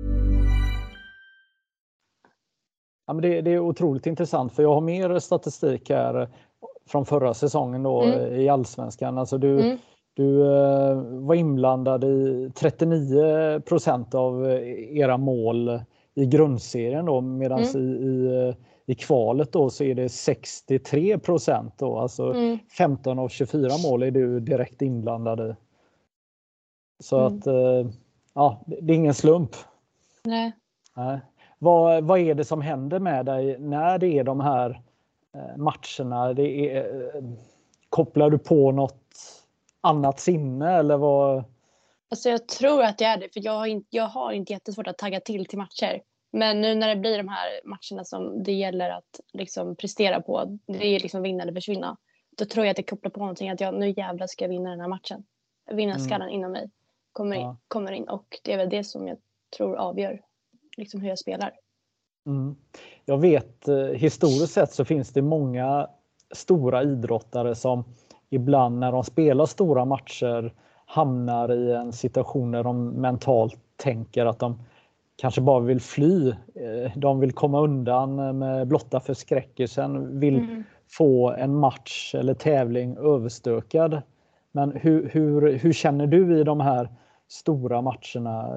Ja, men det är otroligt intressant, för jag har mer statistik här från förra säsongen då, i Allsvenskan. Alltså du var inblandad i 39% av era mål i grundserien då, medan i kvalet då så är det 63% då, alltså 15 av 24 mål är du direkt inblandad i. Så att det är ingen slump. Nej. Vad är det som händer med dig när det är de här matcherna? Kopplar du på något annat sinne eller vad? Alltså jag tror att det är det, för jag har inte jättesvårt att tagga till matcher. Men nu när det blir de här matcherna som det gäller att liksom prestera på, det är liksom vinna eller försvinna. Då tror jag att det kopplar på någonting, att nu jävlar ska jag vinna den här matchen. Vinnarskallen inom mig kommer in, och det är väl det som jag tror avgör liksom hur jag spelar. Jag vet, historiskt sett så finns det många stora idrottare som ibland när de spelar stora matcher hamnar i en situation där de mentalt tänker att de kanske bara vill fly. De vill komma undan med blotta förskräckelsen, vill få en match eller tävling överstökad. Men hur känner du i de här stora matcherna?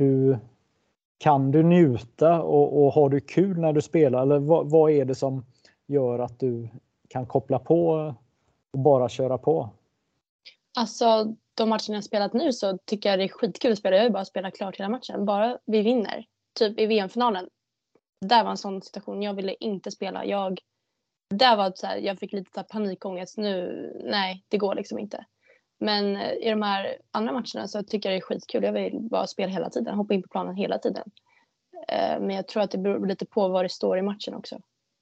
Kan du njuta och har du kul när du spelar? Eller vad är det som gör att du kan koppla på och bara köra på? Alltså de matcherna jag spelat nu så tycker jag det är skitkul att spela. Jag vill bara spela klart hela matchen. Bara vi vinner. Typ i VM-finalen. Där var en sån situation. Jag ville inte spela. Där var det så här, jag fick lite panikångest. Nej, det går liksom inte. Men i de här andra matcherna så tycker jag det är skitkul. Jag vill bara spela hela tiden. Hoppa in på planen hela tiden. Men jag tror att det beror lite på vad det står i matchen också.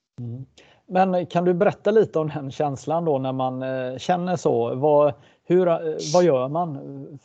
Men kan du berätta lite om den känslan då när man känner så? Vad gör man?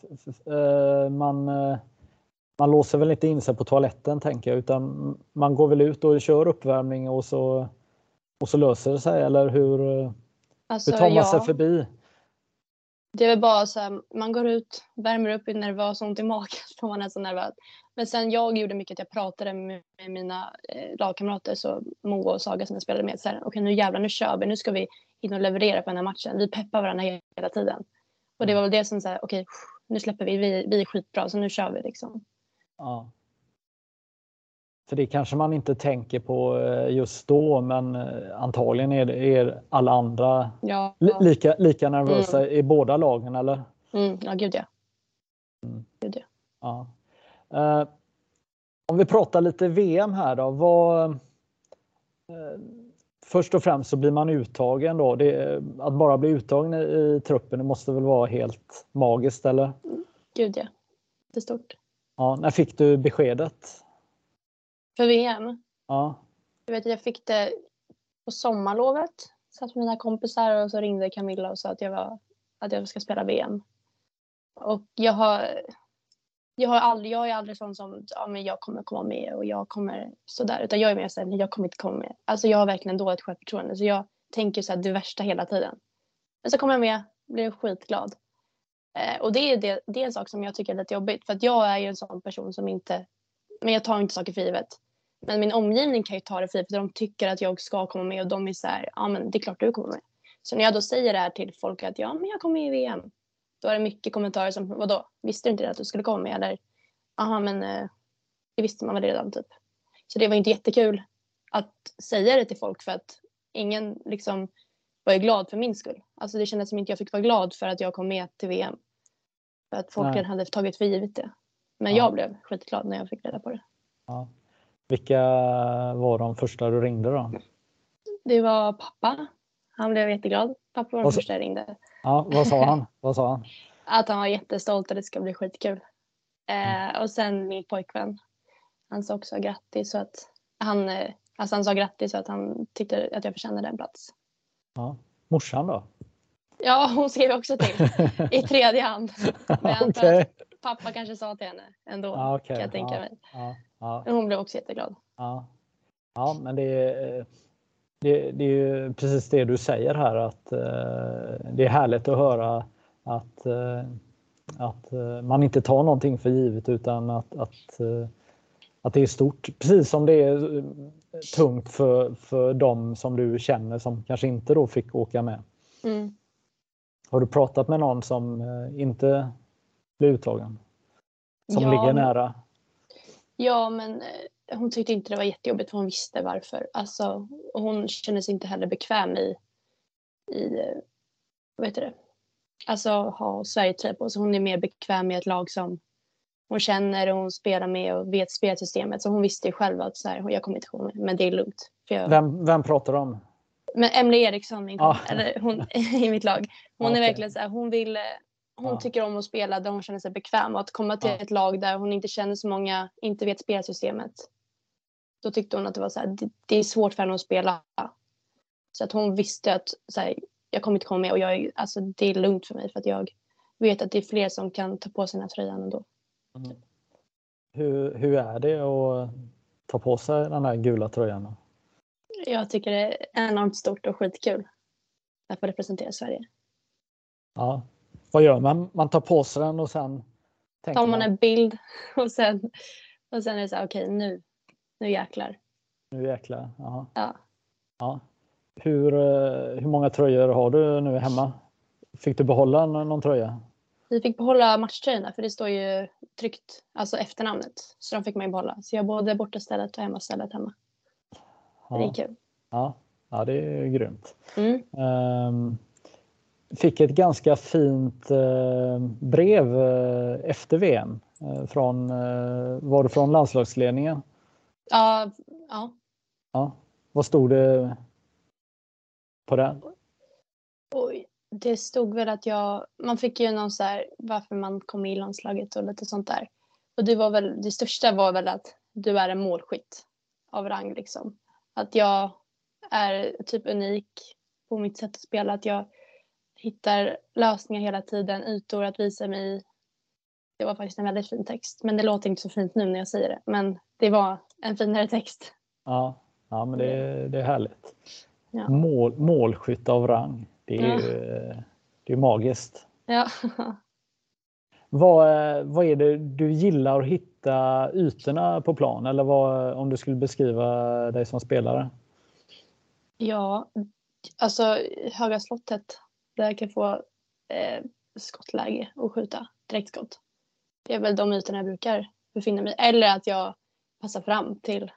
Man låser väl inte in sig på toaletten, tänker jag, utan man går väl ut och kör uppvärmning och så löser det sig, eller hur tar man sig förbi? Det är väl bara så här, man går ut, värmer upp, är nervös, ont i magen för man är så nervös. Men sen jag gjorde mycket att jag pratade med mina lagkamrater, så Moa och Saga som jag spelade med. Så här, okej, nu jävlar, nu kör vi, nu ska vi in och leverera på den här matchen. Vi peppar varandra hela tiden. Och det var väl det som så här, okej, nu släpper vi är skitbra, så nu kör vi liksom. Ja. För det kanske man inte tänker på just då, men antagligen är alla andra lika nervösa i båda lagen, eller? Ja, gud ja. Gud ja. Ja. Om vi pratar lite VM här då. Först och främst så blir man uttagen då. Att bara bli uttagen i truppen, det måste väl vara helt magiskt, eller? Gud ja. Det är stort. Ja, när fick du beskedet? För VM? Ja. Jag fick det på sommarlovet. Satt med mina kompisar och så ringde Camilla och sa att jag ska spela VM. Och jag är aldrig sån som men jag kommer komma med och jag kommer sådär. Utan jag är mer såhär, nej, jag kommer inte komma med. Alltså jag har verkligen dåligt självförtroende. Så jag tänker såhär det värsta hela tiden. Men så kommer jag med, blir skitglad. Och det är en sak som jag tycker är lite jobbigt. För att jag är ju en sån person som inte, men jag tar inte saker för givet. Men min omgivning kan ju ta det för givet. För de tycker att jag ska komma med och de är såhär, ja men det är klart du kommer med. Så när jag då säger det här till folk att ja men jag kommer med i VM. Då är det mycket kommentarer som, vadå? Visste du inte det att du skulle komma med? Eller, aha men det visste man väl redan typ. Så det var inte jättekul att säga det till folk för att ingen liksom var ju glad för min skull. Alltså det kändes som inte jag fick vara glad för att jag kom med till VM. För att folk hade tagit för givet det. Men jag blev skitglad när jag fick reda på det. Ja. Vilka var de första du ringde då? Det var pappa. Han blev jätteglad. Pappa var den första jag ringde. Ja, vad sa han? Att han var jättestolt och det ska bli skitkul. Och sen min pojkvän. Han sa också grattis så att han sa grattis så att han tyckte att jag förtjänade en plats. Ja. Morsan då? Ja, hon skrev också till i tredje hand. Men okay. Pappa kanske sa till henne ändå, kan jag tänka mig. Men hon blev också jätteglad. Ja, men det är ju precis det du säger här, att det är härligt att höra att man inte tar någonting för givet, utan att det är stort. Precis som det är tungt för dem som du känner som kanske inte då fick åka med. Mm. Har du pratat med någon som inte blir uttagen? Som ligger nära? Ja, men hon tyckte inte det var jättejobbigt för hon visste varför. Alltså, och hon kände sig inte heller bekväm i vad heter det? Alltså ha Sverige-tröja på. Så hon är mer bekväm med ett lag som hon känner och hon spelar med och vet spelsystemet. Så hon visste ju själv att så här, jag kommer inte komma med, men det är lugnt. För Vem pratar du om? Men Emily Eriksson, eller hon i mitt lag. Hon är verkligen så här, hon tycker om att spela där hon känner sig bekväm. Och att komma till ett lag där hon inte känner så många, inte vet spelsystemet. Då tyckte hon att det var så här, det är svårt för henne att spela. Så att hon visste att så här, jag kommer inte komma med och alltså, det är lugnt för mig. För att jag vet att det är fler som kan ta på sig den här tröjan ändå. Mm. Hur är det att ta på sig den här gula tröjan? Jag tycker det är enormt stort och skitkul att få representera Sverige. Ja. Vad gör man? Man tar på sig den och sen tar man en bild och sen är det så här, okej, nu jäklar. Nu jäklar, aha. Ja. Hur många tröjor har du nu hemma? Fick du behålla någon tröja? Vi fick behålla matchtröjorna för det står ju tryckt, alltså efternamnet. Så de fick man ju behålla. Så jag har både bortastället och hemmastället hemma. Ja. Det är kul. Ja, det är grymt. Mm. Fick ett ganska fint brev efter VM var det från landslagsledningen? Ja. Vad stod det på den? Oj, det stod väl att man fick ju någon så här varför man kom i landslaget och lite sånt där. Och det största var väl att du är en målskytt av rang liksom. Att jag är typ unik på mitt sätt att spela, att jag hittar lösningar hela tiden, ytor att visa mig i. Det var faktiskt en väldigt fin text. Men det låter inte så fint nu när jag säger det. Men det var en finare text. Ja men det är härligt. Ja. Målskytt av rang. Det är ju magiskt. Ja. Vad är det du gillar att hitta ytorna på plan? Eller om du skulle beskriva dig som spelare? Ja, alltså Höga slottet. Där jag kan få skottläge och skjuta direktskott. Det är väl de ytorna jag brukar befinna mig. Eller att jag passar fram till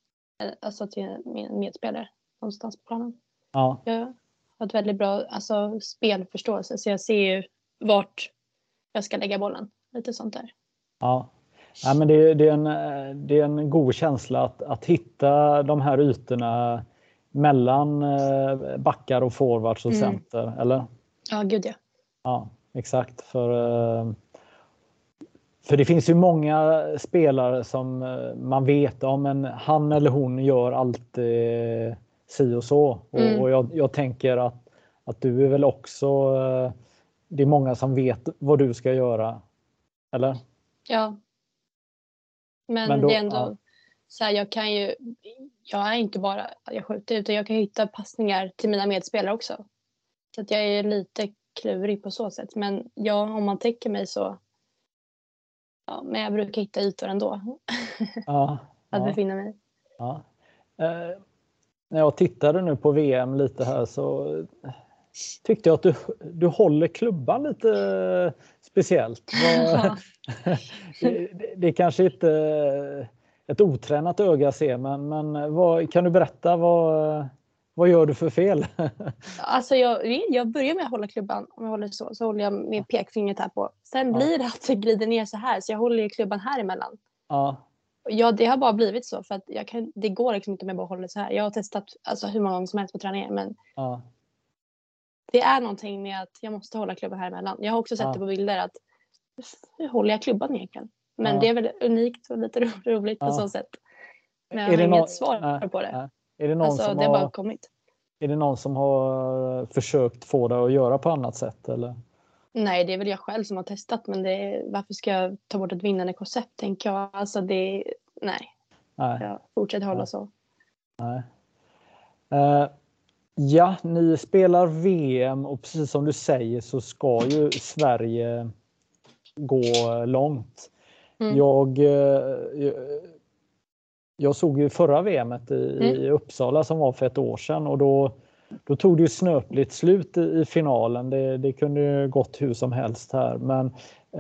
min medspelare någonstans på planen. Ja. Jag har ett väldigt bra spelförståelse. Så jag ser ju vart jag ska lägga bollen. Lite sånt där. Ja. Ja, men det är en god känsla att hitta de här ytorna mellan backar och forwards och center, eller? Ja, gud ja. Ja, exakt. För det finns ju många spelare som man vet, men han eller hon gör alltid si och så. Och jag tänker att du är väl också, det är många som vet vad du ska göra, eller? Ja. Men då, det är ändå så här, jag är inte bara jag skjuter, utan jag kan hitta passningar till mina medspelare också. Så att jag är lite klurig på så sätt. Men ja, om man täcker mig så, ja, men jag brukar hitta ytor ändå. Att befinna mig. Ja. När jag tittade nu på VM lite här så tyckte jag att du håller klubban lite speciellt. Det är kanske inte ett otränat öga ser, men kan du berätta vad gör du för fel? Alltså jag börjar med att hålla klubban, om jag håller så håller jag med pekfingret här på. Sen blir det att det glider ner så här, så jag håller klubban här emellan. Ja, det har bara blivit så, för att det går liksom inte med att bara hålla så här. Jag har testat hur många gånger som helst på träningar, men det är någonting med att jag måste hålla klubban här emellan. Jag har också sett det på bilder att hur håller jag klubban egentligen? Men det är väl unikt och lite roligt på så sätt. Men jag har inget svar på det. Är det någon som det har bara kommit. Är det någon som har försökt få det att göra på annat sätt, eller? Nej, det är väl jag själv som har testat, men varför ska jag ta bort ett vinnande koncept, tänker jag. Nej. Jag fortsätter hålla så. Nej. Ja, ni spelar VM och precis som du säger så ska ju Sverige gå långt. Jag såg ju förra VM:et i Uppsala som var för ett år sedan, och då tog det ju snöpligt slut i finalen. Det kunde ju gått hur som helst här, men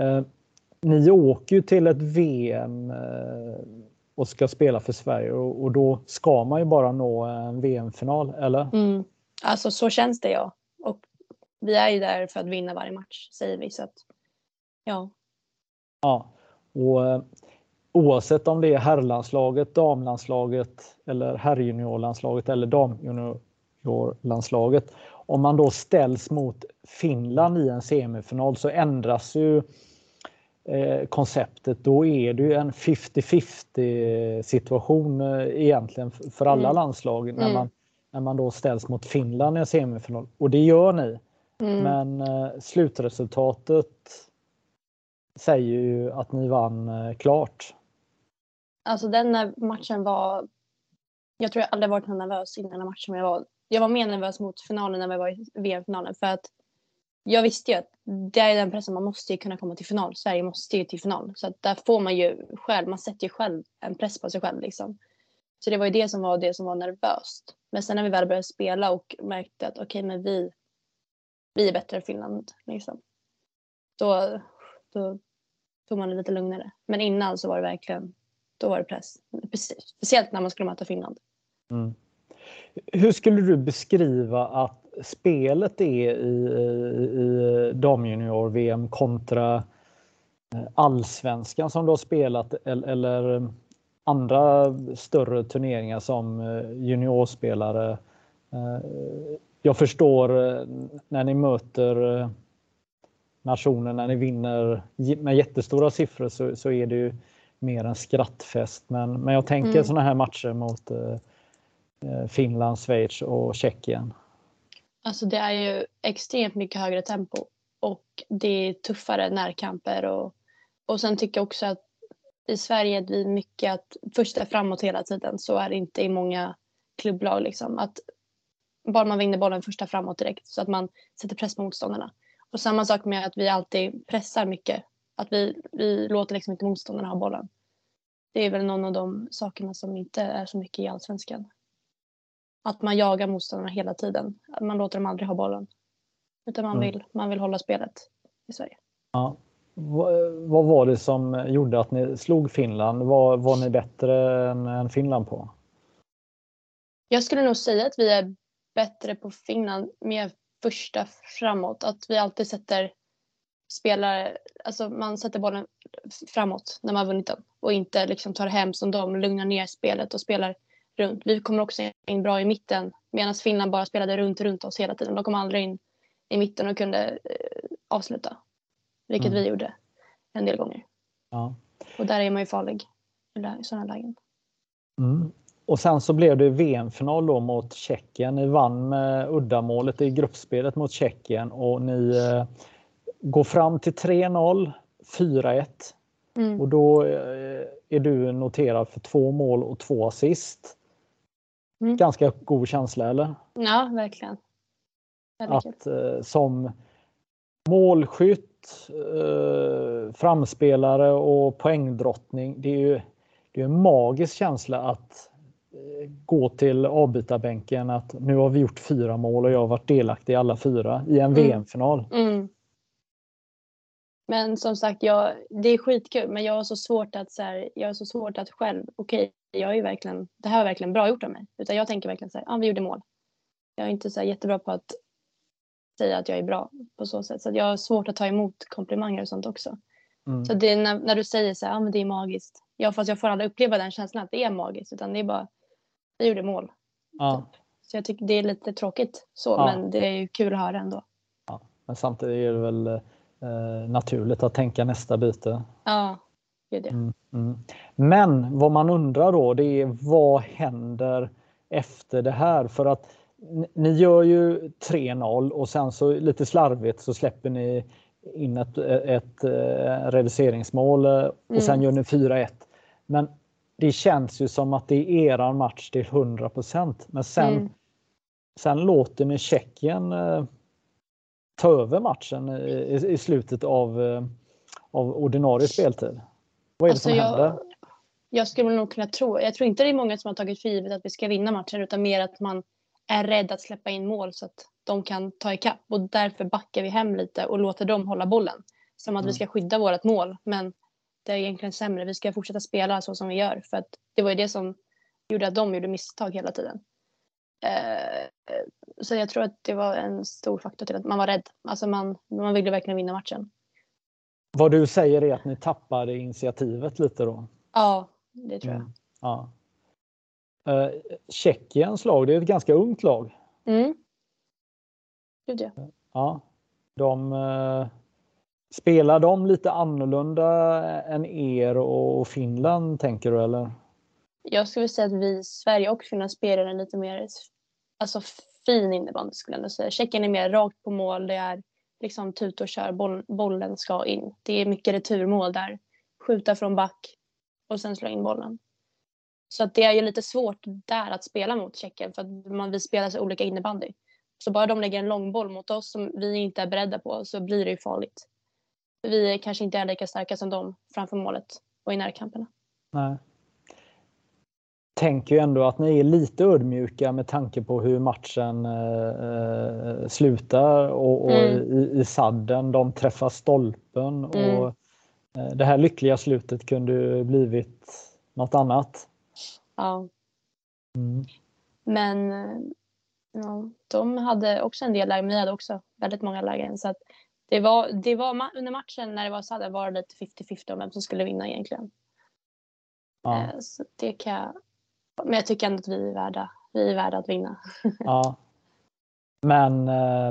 ni åker ju till ett VM och ska spela för Sverige, och då ska man ju bara nå en VM-final, eller? Alltså så känns det, ja. Och vi är ju där för att vinna varje match, säger vi, så att ja. Ja, och oavsett om det är herrlandslaget, damlandslaget eller herrjuniorlandslaget eller damjuniorlandslaget, om man då ställs mot Finland i en semifinal så ändras ju konceptet. Då är det ju en 50-50 situation egentligen för alla landslag när man då ställs mot Finland i en semifinal. Och det gör ni. Men slutresultatet säger ju att ni vann klart. Alltså den matchen var... Jag tror jag aldrig varit så nervös innan den matchen. Jag var mer nervös mot finalen när vi var i VM-finalen. För att jag visste ju att det är den pressen, man måste ju kunna komma till final. Sverige måste ju till final. Så att där får man ju själv, man sätter ju själv en press på sig själv liksom. Så det var ju det som var nervöst. Men sen när vi väl började spela och märkte att okej, men vi är bättre än Finland liksom. Då tog man det lite lugnare. Men innan så var det verkligen, då var det press. Precis. Speciellt när man skulle möta Finland. Hur skulle du beskriva att spelet är i damjunior-VM kontra allsvenskan som du har spelat, eller andra större turneringar som juniorspelare? Jag förstår när ni möter nationer, när ni vinner med jättestora siffror så är det ju mer en skrattfest. Men jag tänker såna här matcher mot Finland, Schweiz och Tjeckien. Alltså det är ju extremt mycket högre tempo och det är tuffare närkamper och sen tycker jag också att i Sverige är vi mycket att första framåt hela tiden, så är det inte i många klubblag liksom, att bara man vinner bollen första framåt direkt så att man sätter press på motståndarna. Och samma sak med att vi alltid pressar mycket. Att vi låter liksom inte motståndarna ha bollen. Det är väl någon av de sakerna som inte är så mycket i allsvenskan. Att man jagar motståndarna hela tiden. Man låter dem aldrig ha bollen. Utan man vill hålla spelet i Sverige. Ja. Vad var det som gjorde att ni slog Finland? Var ni bättre än Finland på? Jag skulle nog säga att vi är bättre på Finland med första framåt. Att vi alltid sätter spelare, alltså man sätter bollen framåt när man har vunnit den. Och inte liksom tar hem som de, lugnar ner spelet och spelar runt. Vi kommer också in bra i mitten. Medan Finland bara spelade runt oss hela tiden. De kom aldrig in i mitten och kunde avsluta. Vilket vi gjorde en del gånger. Ja. Och där är man ju farlig i sådana lägen. Mm. Och sen så blev det VM-final då mot Tjeckien. Ni vann med uddamålet i gruppspelet mot Tjeckien. Och ni går fram till 3-0, 4-1. Och då är du noterad för 2 mål och 2 assist. Ganska god känsla, eller? Ja, verkligen. Att som målskytt, framspelare och poängdrottning, det är ju en magisk känsla att gå till avbytarbänken att nu har vi gjort 4 mål och jag har varit delaktig i alla 4 i en VM-final. Men som sagt, det är skitkul, men jag har så svårt att själv, jag är ju verkligen, det här var verkligen bra gjort av mig. Utan jag tänker verkligen så här, vi gjorde mål. Jag är inte så här jättebra på att säga att jag är bra på så sätt. Så att jag har svårt att ta emot komplimanger och sånt också. Så det är när du säger så här, men det är magiskt. Fast jag får aldrig uppleva den känslan att det är magiskt. Utan det är bara, jag gjorde mål. Ja. Typ. Så jag tycker det är lite tråkigt så, men det är ju kul att höra ändå. Ja. Men samtidigt är det väl naturligt att tänka nästa byte. Ja, det är det. Men vad man undrar då, det är vad händer efter det här? För att ni gör ju 3-0 och sen så lite slarvigt så släpper ni in ett reduceringsmål och sen gör ni 4-1. Men det känns ju som att det är eran match till 100%. Men sen låter ni Tjeckien ta över matchen i slutet av ordinarie speltid. Vad är det som händer? Jag skulle nog kunna tro. Jag tror inte det är många som har tagit för givet att vi ska vinna matchen, utan mer att man är rädd att släppa in mål så att de kan ta ikapp. Och därför backar vi hem lite och låter dem hålla bollen. Som att vi ska skydda vårt mål. Men det är egentligen sämre. Vi ska fortsätta spela så som vi gör. För att det var ju det som gjorde att de gjorde misstag hela tiden. Så jag tror att det var en stor faktor till att man var rädd. Alltså man ville verkligen vinna matchen. Vad du säger är att ni tappade initiativet lite då? Ja, det tror jag. Ja. Tjeckiens lag, det är ett ganska ungt lag. Det. Ja. Spelar de lite annorlunda än er och Finland, tänker du, eller? Jag skulle säga att vi, Sverige och Finland, spelar en lite mer fin innebandy, skulle jag säga. Tjeckien är mer rakt på mål. Det är liksom tut och kör. Bollen ska in. Det är mycket returmål där. Skjuta från back och sen slå in bollen. Så att det är ju lite svårt där att spela mot Tjeckien, för att vi spelar så olika innebandy. Så bara de lägger en lång boll mot oss som vi inte är beredda på, så blir det ju farligt. Vi kanske inte är lika starka som de framför målet och i närkamperna. Nej. Tänker ju ändå att ni är lite ödmjuka med tanke på hur matchen slutar och i sadden. De träffar stolpen och det här lyckliga slutet kunde blivit något annat. Ja. Men de hade också en del lägen, men vi hade också väldigt många lägen. Så att det var under matchen när det var sadden var det lite 50-50 om vem som skulle vinna egentligen. Ja. Så det kan jag... Men jag tycker ändå att vi är värda att vinna. Ja. Men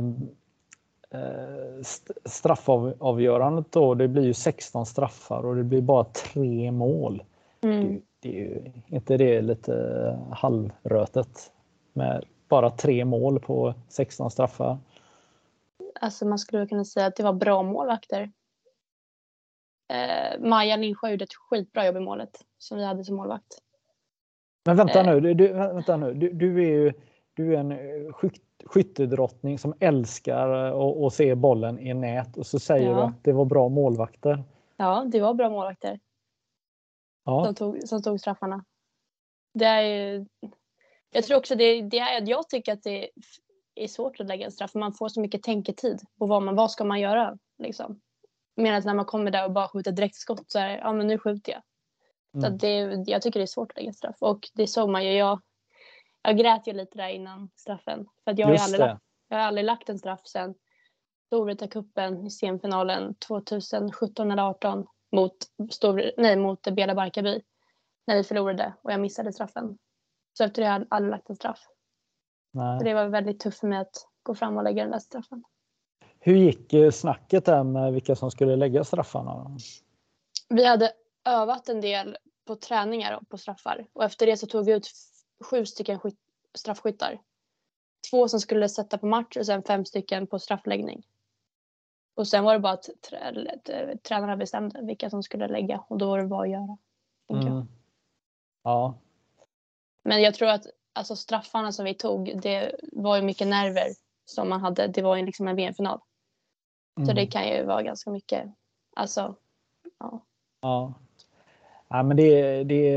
straffavgörandet då, det blir ju 16 straffar och det blir bara 3 mål. Det är ju inte det lite halvrötet med bara 3 mål på 16 straffar? Alltså man skulle kunna säga att det var bra målvakter. Maja Lindsjö gjorde ett skitbra jobb i målet som vi hade som målvakt. Men vänta nu, du är en skyttedrottning som älskar att se bollen i nät och så säger du att det var bra målvakter. Ja, det var bra målvakter. Ja. Som tog straffarna. Det är ju, jag tror också jag tycker att det är svårt att lägga en straff. För man får så mycket tänketid på vad ska man göra. Liksom. Medan när man kommer där och bara skjuter direkt skott så är det, ja men nu skjuter jag. Så jag tycker det är svårt att lägga en straff. Och det såg man ju. Jag grät ju lite där innan straffen. För att jag har aldrig lagt en straff sen Storvreta-cupen i semifinalen 2017 eller 18 mot Bela Barkarby. När vi förlorade och jag missade straffen. Så efter det har jag aldrig lagt en straff. Nej. Så det var väldigt tufft för mig att gå fram och lägga den där straffen. Hur gick snacket där med vilka som skulle lägga straffarna? Vi hade övat en del på träningar och på straffar. Och efter det så tog vi ut 7 stycken straffskyttar. 2 som skulle sätta på match och sen 5 stycken på straffläggning. Och sen var det bara att tränarna bestämde vilka som skulle lägga. Och då var det bara att göra. Ja. Men jag tror att alltså, straffarna som vi tog, det var ju mycket nerver som man hade. Det var ju liksom en VM-final. Så det kan ju vara ganska mycket. Alltså, ja. Ja, men det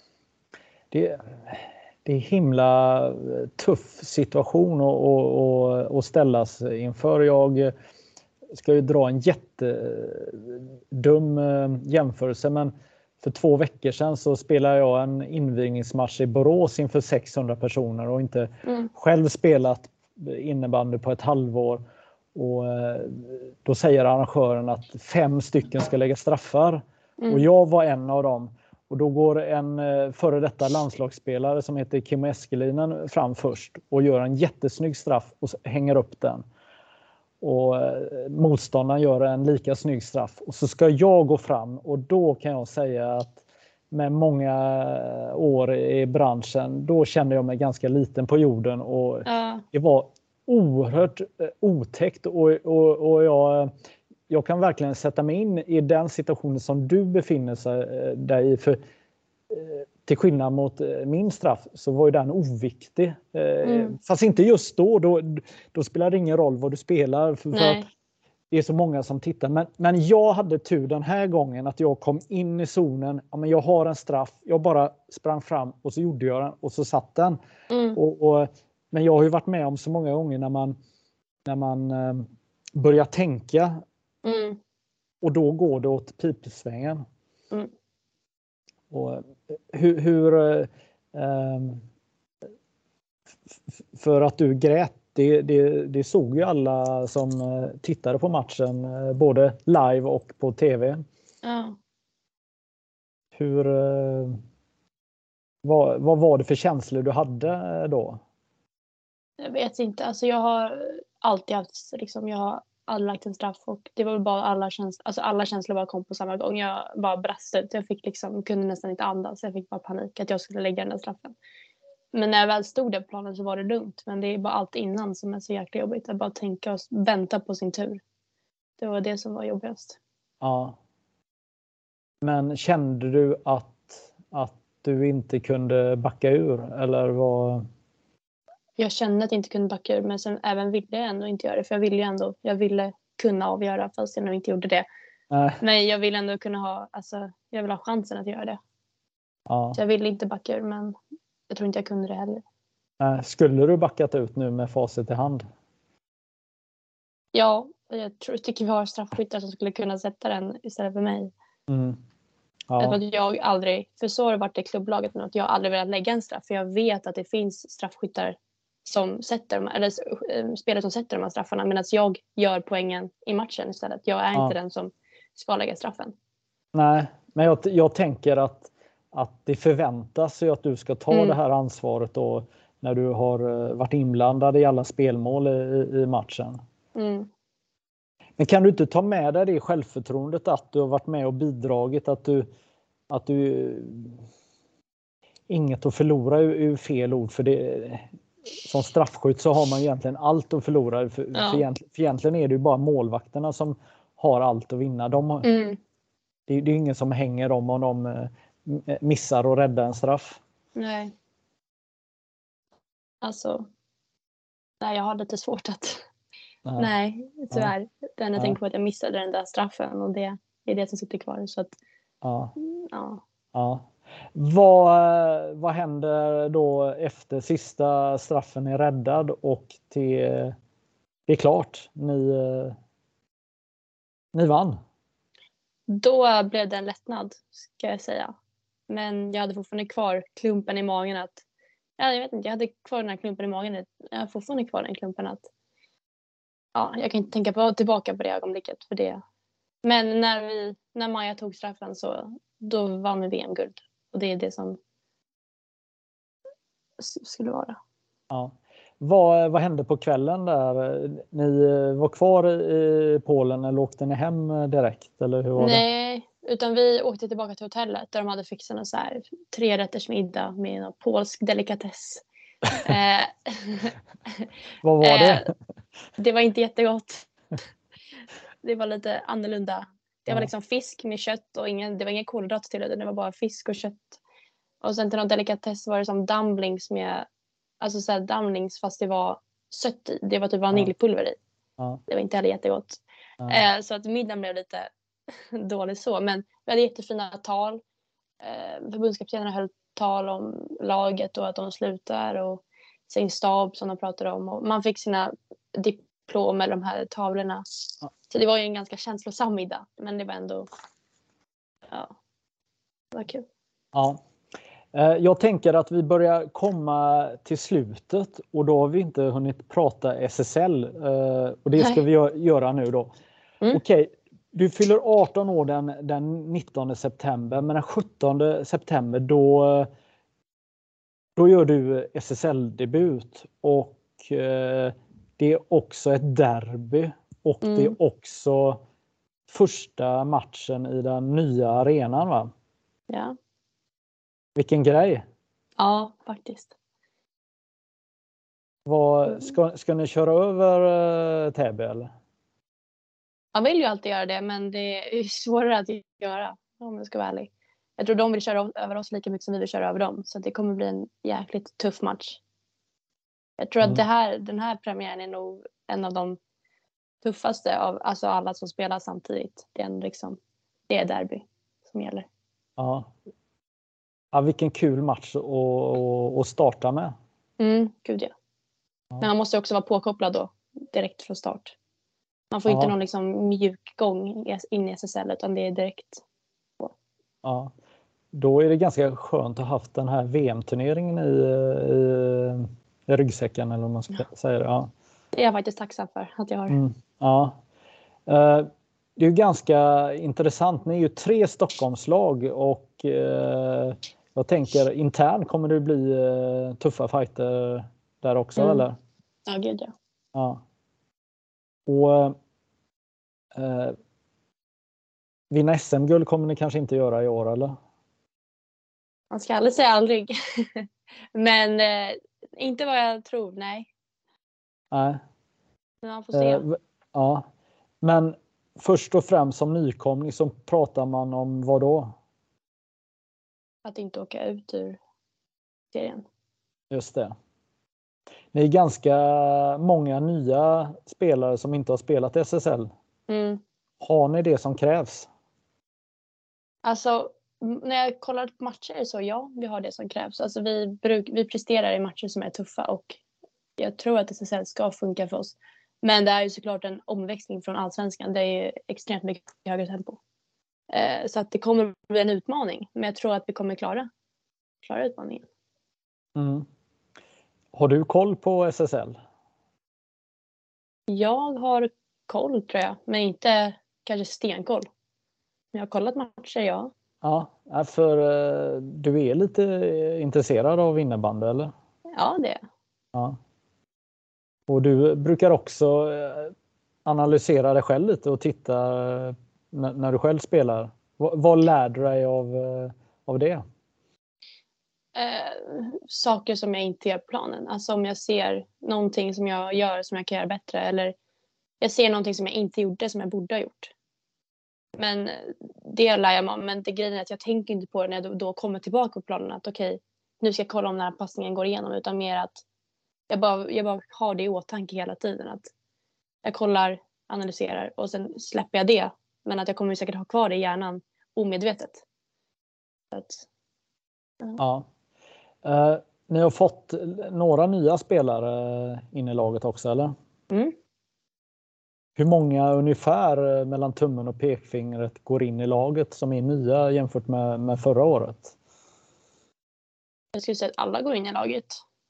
är himla tuff situation att ställas inför. Jag ska ju dra en jättedum jämförelse, men för 2 veckor sedan så spelade jag en invigningsmatch i Borås inför 600 personer och inte själv spelat innebandy på ett halvår. Och då säger arrangören att 5 stycken ska lägga straffar. Och jag var en av dem. Och då går en före detta landslagsspelare som heter Kim Eskelinen fram först och gör en jättesnygg straff och hänger upp den. Och motståndaren gör en lika snygg straff. Och så ska jag gå fram och då kan jag säga att med många år i branschen, då kände jag mig ganska liten på jorden och det var oerhört otäckt och jag kan verkligen sätta mig in i den situationen som du befinner dig i, för till skillnad mot min straff så var ju den oviktig. Fast inte just då spelar det ingen roll vad du spelar för att det är så många som tittar. Men jag hade tur den här gången att jag kom in i zonen. Ja, men jag har en straff. Jag bara sprang fram och så gjorde jag den och så satt den. Men jag har ju varit med om så många gånger när man börjar tänka och då går det åt pipsvängen. Och för att du grät, det såg ju alla som tittade på matchen både live och på tv. Vad var det för känslor du hade då? Jag vet inte. Alltså jag har alltid haft liksom, jag har aldrig lagt en straff och det var väl bara alla känslor bara kom på samma gång. Jag bara brast ut. Jag fick kunde nästan inte andas. Jag fick bara panik att jag skulle lägga den där straffen. Men när jag väl stod där på planen så var det lugnt. Men det är bara allt innan som är så jäkla jobbigt. Att bara tänka och vänta på sin tur. Det var det som var jobbigast. Ja. Men kände du att du inte kunde backa ur? Eller vad? Jag kände att jag inte kunde backa ur. Men sen även ville jag ändå inte göra det. För jag ville kunna avgöra fast jag nog inte gjorde det. Men jag ville ändå kunna jag vill ha chansen att göra det. Ja. Så jag ville inte backa ur, men jag tror inte jag kunde det heller. Skulle du backat ut nu med facit i hand? Ja, jag tycker vi har straffskyttar som skulle kunna sätta den istället för mig. Ja. Att jag aldrig, för så har det varit i klubblaget, men att jag aldrig velat lägga en straff. För jag vet att det finns straffskyttar som sätter eller spelare som sätter de här straffarna, medan jag gör poängen i matchen istället. Jag är inte den som ska lägga straffen. Nej, men jag tänker att det förväntas sig att du ska ta det här ansvaret då, när du har varit inblandad i alla spelmål i matchen. Men kan du inte ta med dig det självförtroendet att du har varit med och bidragit, att du inget att förlora är fel ord, för det som straffskytt så har man egentligen allt att förlora, för egentligen är det ju bara målvakterna som har allt att vinna. Det är ingen som hänger dem om de missar och rädda en straff. Nej. Alltså, Nej, jag har lite svårt att... Ja. Nej, tyvärr. Den jag Ja. tänker på att jag missade den där straffen och det är det som sitter kvar. Så att, Ja. ja. Ja. Vad händer då efter sista straffen är räddad och det är klart? Ni vann. Då blev det en lättnad, ska jag säga. Men jag hade fortfarande kvar klumpen i magen att... Ja, jag vet inte, jag hade kvar den här klumpen i magen. Jag har fortfarande kvar den klumpen att... Ja, jag kan inte tänka tillbaka på det ögonblicket för det. Men när Maja tog straffen så då vann vi VM-guld. Och det är det som skulle vara. Ja. Vad hände på kvällen där? Ni var kvar i Polen eller åkte ni hem direkt? Eller hur var det? Nej, utan vi åkte tillbaka till hotellet där de hade fixat en så här 3-rätters middag med en polsk delikatess. Vad var det? Det var inte jättegott. Det var lite annorlunda. Det var Ja. liksom fisk med kött och det var ingen kolhydrater till det var bara fisk och kött. Och sen till någon delikatess var det som dumplings med, alltså så här dumplings fast det var sött i. Det var typ vaniljpulver i. Ja. Det var inte heller jättegott. Ja. Så att middagen blev lite dålig så. Men vi hade jättefina tal. Förbundskaptenerna höll tal om laget och att de slutar och sin stab som de pratade om. Och man fick sina diplom eller de här tavlorna. Ja. Så det var ju en ganska känslosam middag. Men det var ändå... Ja, det var kul. Ja. Jag tänker att vi börjar komma till slutet och då har vi inte hunnit prata SSL och det ska vi göra nu då. Okej, du fyller 18 år den 19 september men den 17 september då gör du SSL-debut och det är också ett derby och det är också första matchen i den nya arenan, va? Ja. Vilken grej. Ja, faktiskt. Ska ni köra över Täby eller? Jag vill ju alltid göra det, men det är svårare att göra om jag ska vara ärlig. Jag tror de vill köra över oss lika mycket som vi vill köra över dem. Så det kommer bli en jäkligt tuff match. Jag tror att den här premiären är nog en av de tuffaste av alltså alla som spelar samtidigt. Det är derby som gäller. Ja. Ja, vilken kul match att starta med. Gud ja. Men man måste också vara påkopplad då direkt från start. Man får inte någon liksom mjuk gång in i SSL utan det är direkt på. Ja. Då är det ganska skönt att ha haft den här VM-turneringen i ryggsäcken eller vad man ska säga det. Ja. Det är jag faktiskt tacksam för att jag har. Ja. Det är ju ganska intressant. Ni är ju 3 Stockholmslag och jag tänker internt kommer det bli tuffa fighter där också eller? Ja, gud ja. Ja. Och vinna SM-guld kommer ni kanske inte göra i år eller? Man ska aldrig säga aldrig. Men inte vad jag tror, nej. Nej. Men man får se. Ja. Men först och främst som nykomling så pratar man om vad då? Att inte åka ut ur serien. Just det. Ni är ganska många nya spelare som inte har spelat SSL. Har ni det som krävs? Alltså, när jag kollar på matcher så ja, vi har det som krävs. Alltså vi presterar i matcher som är tuffa och jag tror att SSL ska funka för oss. Men det är ju såklart en omväxling från allsvenskan. Det är ju extremt mycket högre tempo. Så att det kommer bli en utmaning. Men jag tror att vi kommer klara utmaningen. Har du koll på SSL? Jag har koll tror jag. Men inte kanske stenkoll. Men jag har kollat matcher, ja. Ja, för du är lite intresserad av innebandy eller? Ja, det är. Ja. Och du brukar också analysera dig själv lite och titta när du själv spelar. Vad lär du dig av det? Saker som jag inte gör på planen. Alltså om jag ser någonting som jag gör som jag kan göra bättre. Eller jag ser någonting som jag inte gjorde som jag borde ha gjort. Men det lär jag mig om. Men det grejen är att jag tänker inte på det när jag då kommer tillbaka på planen. Att okej, nu ska jag kolla om den här passningen går igenom. Utan mer att Jag bara har det i åtanke hela tiden. Att jag kollar, analyserar och sen släpper jag det. Men att jag kommer säkert ha kvar det i hjärnan omedvetet. Så att, Ja. Ni har fått några nya spelare in i laget också, eller? Mm. Hur många ungefär mellan tummen och pekfingret går in i laget som är nya jämfört med förra året? Jag skulle säga att alla går in i laget.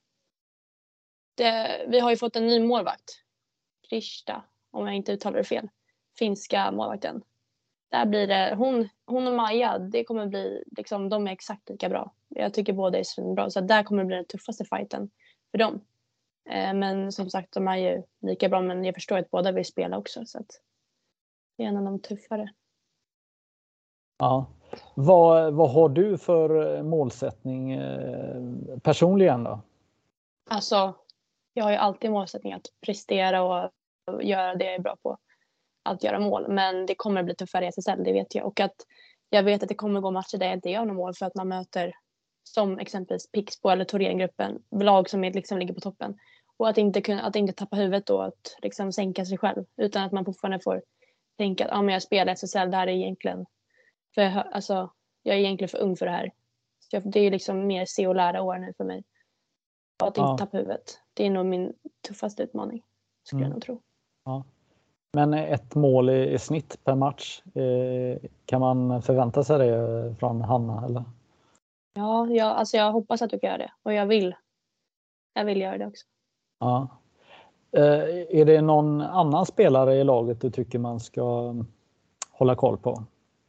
Vi har ju fått en ny målvakt. Krista, om jag inte uttalar det fel. Finska målvakten. Där blir det, hon och Maja, det kommer bli, liksom, de är exakt lika bra. Jag tycker båda är svinbra, så där kommer det bli den tuffaste fighten för dem. Men som sagt, de är ju lika bra, men jag förstår att båda vill spela också. Så att det är en av de tuffare. Ja. Vad har du för målsättning personligen då? Alltså, jag har ju alltid målsättning att prestera och göra det jag är bra på. Att göra mål. Men det kommer bli tuffare i SSL, det vet jag. Och att jag vet att det kommer gå matcher där jag inte gör några mål för att man möter som exempelvis Pixbo eller Thorengruppen, lag som liksom ligger på toppen. Och att inte tappa huvudet då, att liksom sänka sig själv. Utan att man fortfarande får tänka att men jag spelar SSL, det här är egentligen jag är egentligen för ung för det här. Så det är liksom mer se och lära år nu för mig. Och att inte tappa huvudet. Det är nog min tuffaste utmaning, skulle jag nog tro. Ja. Men ett mål i snitt per match, kan man förvänta sig det från Hanna, eller? Ja, jag hoppas att du kan göra det. Och jag vill göra det också. Ja. Är det någon annan spelare i laget du tycker man ska hålla koll på?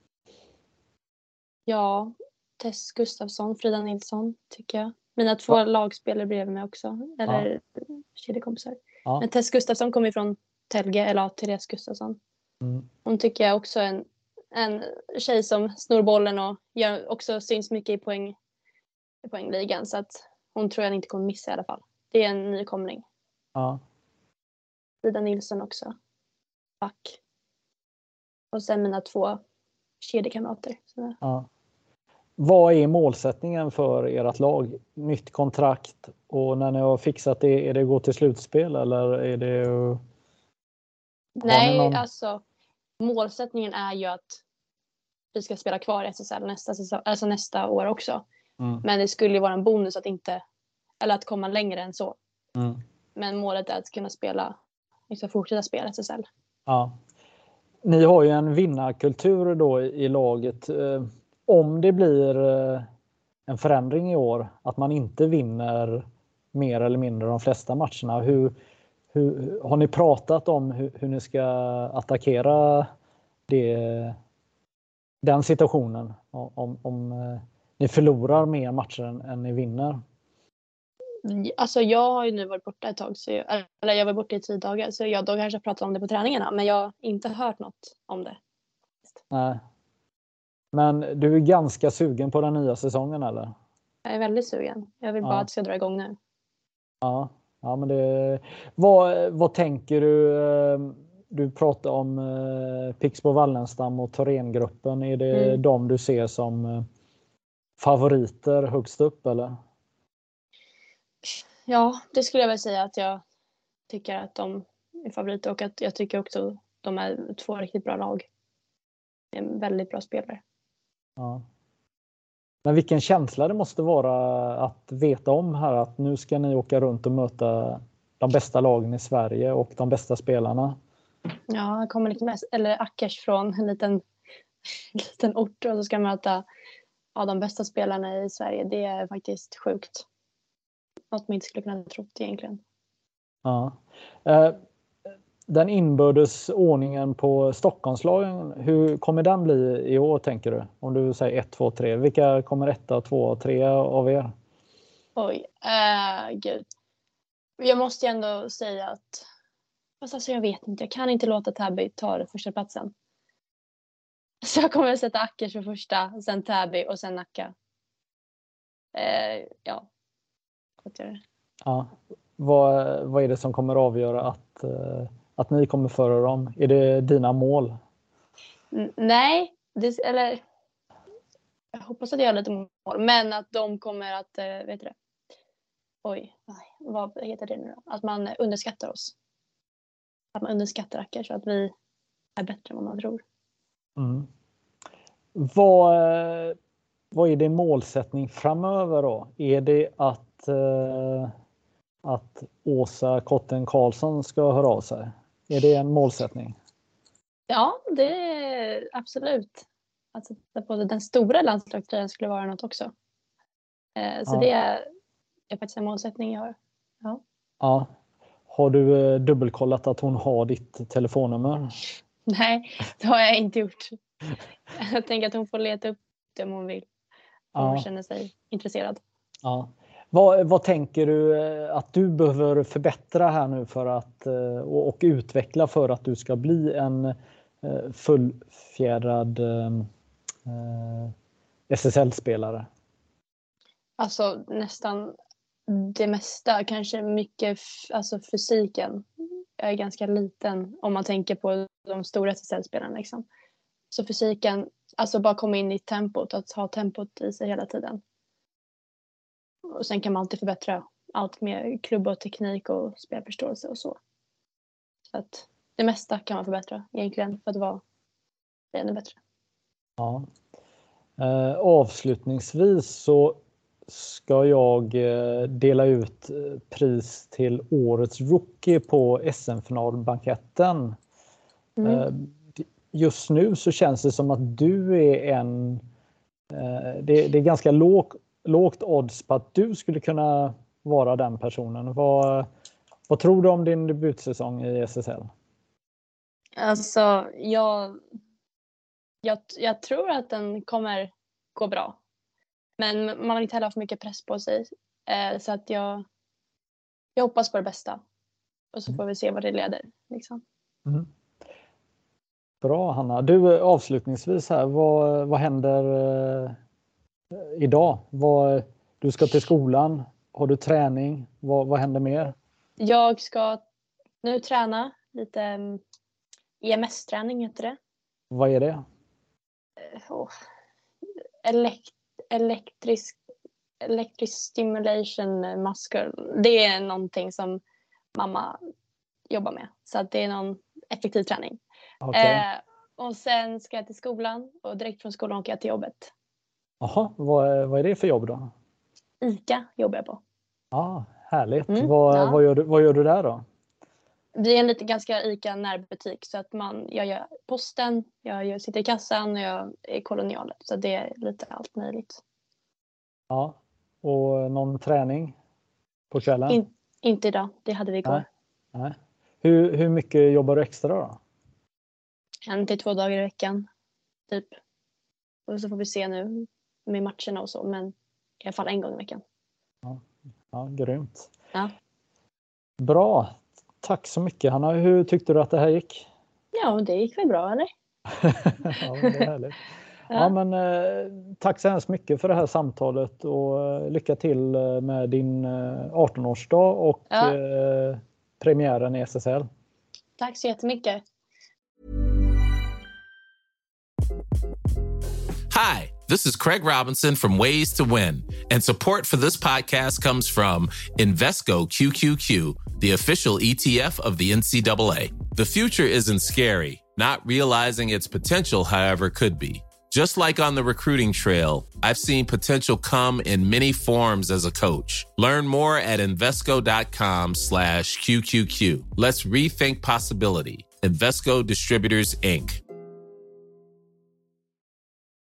Ja, Tess Gustafsson, Frida Nilsson tycker jag. Mina två lagspelare bredvid mig också. Eller kedjekompisar. Ja. Men Tess Gustafsson kommer från Telge, eller Therese Gustafsson. Hon tycker jag också är en tjej som snor bollen och också syns mycket i poängligan. Så att hon tror jag inte kommer missa i alla fall. Det är en nykomling. Ja. Frida Nilsson också. Back. Och sen mina två kedjekamrater. Ja. Vad är målsättningen för ert lag? Nytt kontrakt, och när ni har fixat det, är det att gå till slutspel eller är det Nej, alltså målsättningen är ju att vi ska spela kvar i SSL nästa år också. Men det skulle ju vara en bonus att komma längre än så. Men målet är att kunna fortsätta spela SSL. Ja. Ni har ju en vinnarkultur då i laget. Om det blir en förändring i år, att man inte vinner mer eller mindre de flesta matcherna, hur har ni pratat om hur ni ska attackera den situationen om ni förlorar mer matcher än ni vinner? Alltså jag har ju nu varit borta ett tag, jag var borta i 10 dagar, så då kanske jag pratar om det på träningarna, men jag har inte hört något om det. Nej. Men du är ganska sugen på den nya säsongen, eller? Jag är väldigt sugen. Jag vill bara att det ska dra igång nu. Ja, men det... Vad tänker du? Du pratar om Pixbo Wallenstam och Thorengruppen. Är det de du ser som favoriter högst upp, eller? Ja, det skulle jag väl säga att jag tycker att de är favoriter, och att jag tycker också att de är 2 riktigt bra lag. En väldigt bra spelare. Ja. Men vilken känsla det måste vara att veta om här att nu ska ni åka runt och möta de bästa lagen i Sverige och de bästa spelarna. Ja, han kommer liksom Ackers från en liten ort, och så ska möta de bästa spelarna i Sverige. Det är faktiskt sjukt. Något man inte skulle kunna tro egentligen. Ja. Den inbördes ordningen på Stockholmslagen, hur kommer den bli i år, tänker du? Om du säger 1, 2, 3. Vilka kommer 1, 2, 3 av er? Oj, gud. Jag måste ju ändå säga att... Alltså jag vet inte, jag kan inte låta Täby ta första platsen. Så jag kommer att sätta Ackers för första, sen Täby och sen Nacka. Ja. Ja. Vad är det som kommer att avgöra att ni kommer före dem? Är det dina mål? Nej, eller jag hoppas att jag gör lite mål, men att de kommer att vad heter det nu då? Att man underskattar oss. Att man underskattar Acker så att vi är bättre än vad man tror. Mm. Vad är din målsättning framöver då? Är det att Åsa Kotten Karlsson ska höra av sig? Är det en målsättning? Ja, det är absolut. Att sätta på den stora landslagströjan skulle vara något också. Så det är faktiskt en målsättning jag har. Ja. Har du dubbelkollat att hon har ditt telefonnummer? Nej, det har jag inte gjort. Jag tänker att hon får leta upp det om hon vill. Om hon känner sig intresserad. Ja. Vad tänker du att du behöver förbättra här nu för att och utveckla för att du ska bli en fullfjädrad SSL-spelare? Alltså nästan det mesta, kanske mycket, alltså fysiken. Jag är ganska liten om man tänker på de stora SSL-spelarna liksom. Så fysiken, alltså bara komma in i tempot, att ha tempot i sig hela tiden. Och sen kan man alltid förbättra allt med klubb och teknik och spelförståelse och så. Så att det mesta kan man förbättra egentligen för att vara ännu bättre. Ja. Avslutningsvis så ska jag dela ut pris till årets rookie på SM-finalbanketten. Just nu så känns det som att du är det är ganska lågt odds på att du skulle kunna vara den personen. Vad tror du om din debutsäsong i SSL? Alltså, jag tror att den kommer gå bra. Men man vill inte heller ha för mycket press på sig. Så att jag hoppas på det bästa. Och så får vi se vad det leder. Liksom. Mm. Bra, Hanna. Du, avslutningsvis här. Vad händer idag? Du ska till skolan. Har du träning? Vad händer mer? Jag ska nu träna lite EMS-träning heter det. Vad är det? Electric stimulation muscle. Det är någonting som mamma jobbar med. Så att det är någon effektiv träning. Okay. Och sen ska jag till skolan. Och direkt från skolan åker jag till jobbet. Jaha, vad är det för jobb då? ICA jobbar jag på. Ja, härligt. Vad gör du där då? Vi är en lite ganska ICA närbutik. Så att jag gör posten, jag sitter i kassan och jag är kolonialet. Så det är lite allt möjligt. Ja, och någon träning på kvällen? Inte idag, det hade vi igår. Nej. Hur mycket jobbar du extra då? 1 till 2 dagar i veckan, typ. Och så får vi se nu med matcherna och så, men i alla fall 1 gång i veckan. Ja, grymt. Ja. Bra, tack så mycket Hanna. Hur tyckte du att det här gick? Ja, det gick väl bra, eller? Ja, det är härligt. Ja, men tack så hemskt mycket för det här samtalet och lycka till med din 18-årsdag och premiären i SSL. Tack så jättemycket. Hi, this is Craig Robinson from Ways to Win, and support for this podcast comes from Invesco QQQ, the official ETF of the NCAA. The future isn't scary. Not realizing its potential, however, could be. Just like on the recruiting trail, I've seen potential come in many forms as a coach. Learn more at Invesco.com/QQQ. Let's rethink possibility. Invesco Distributors, Inc.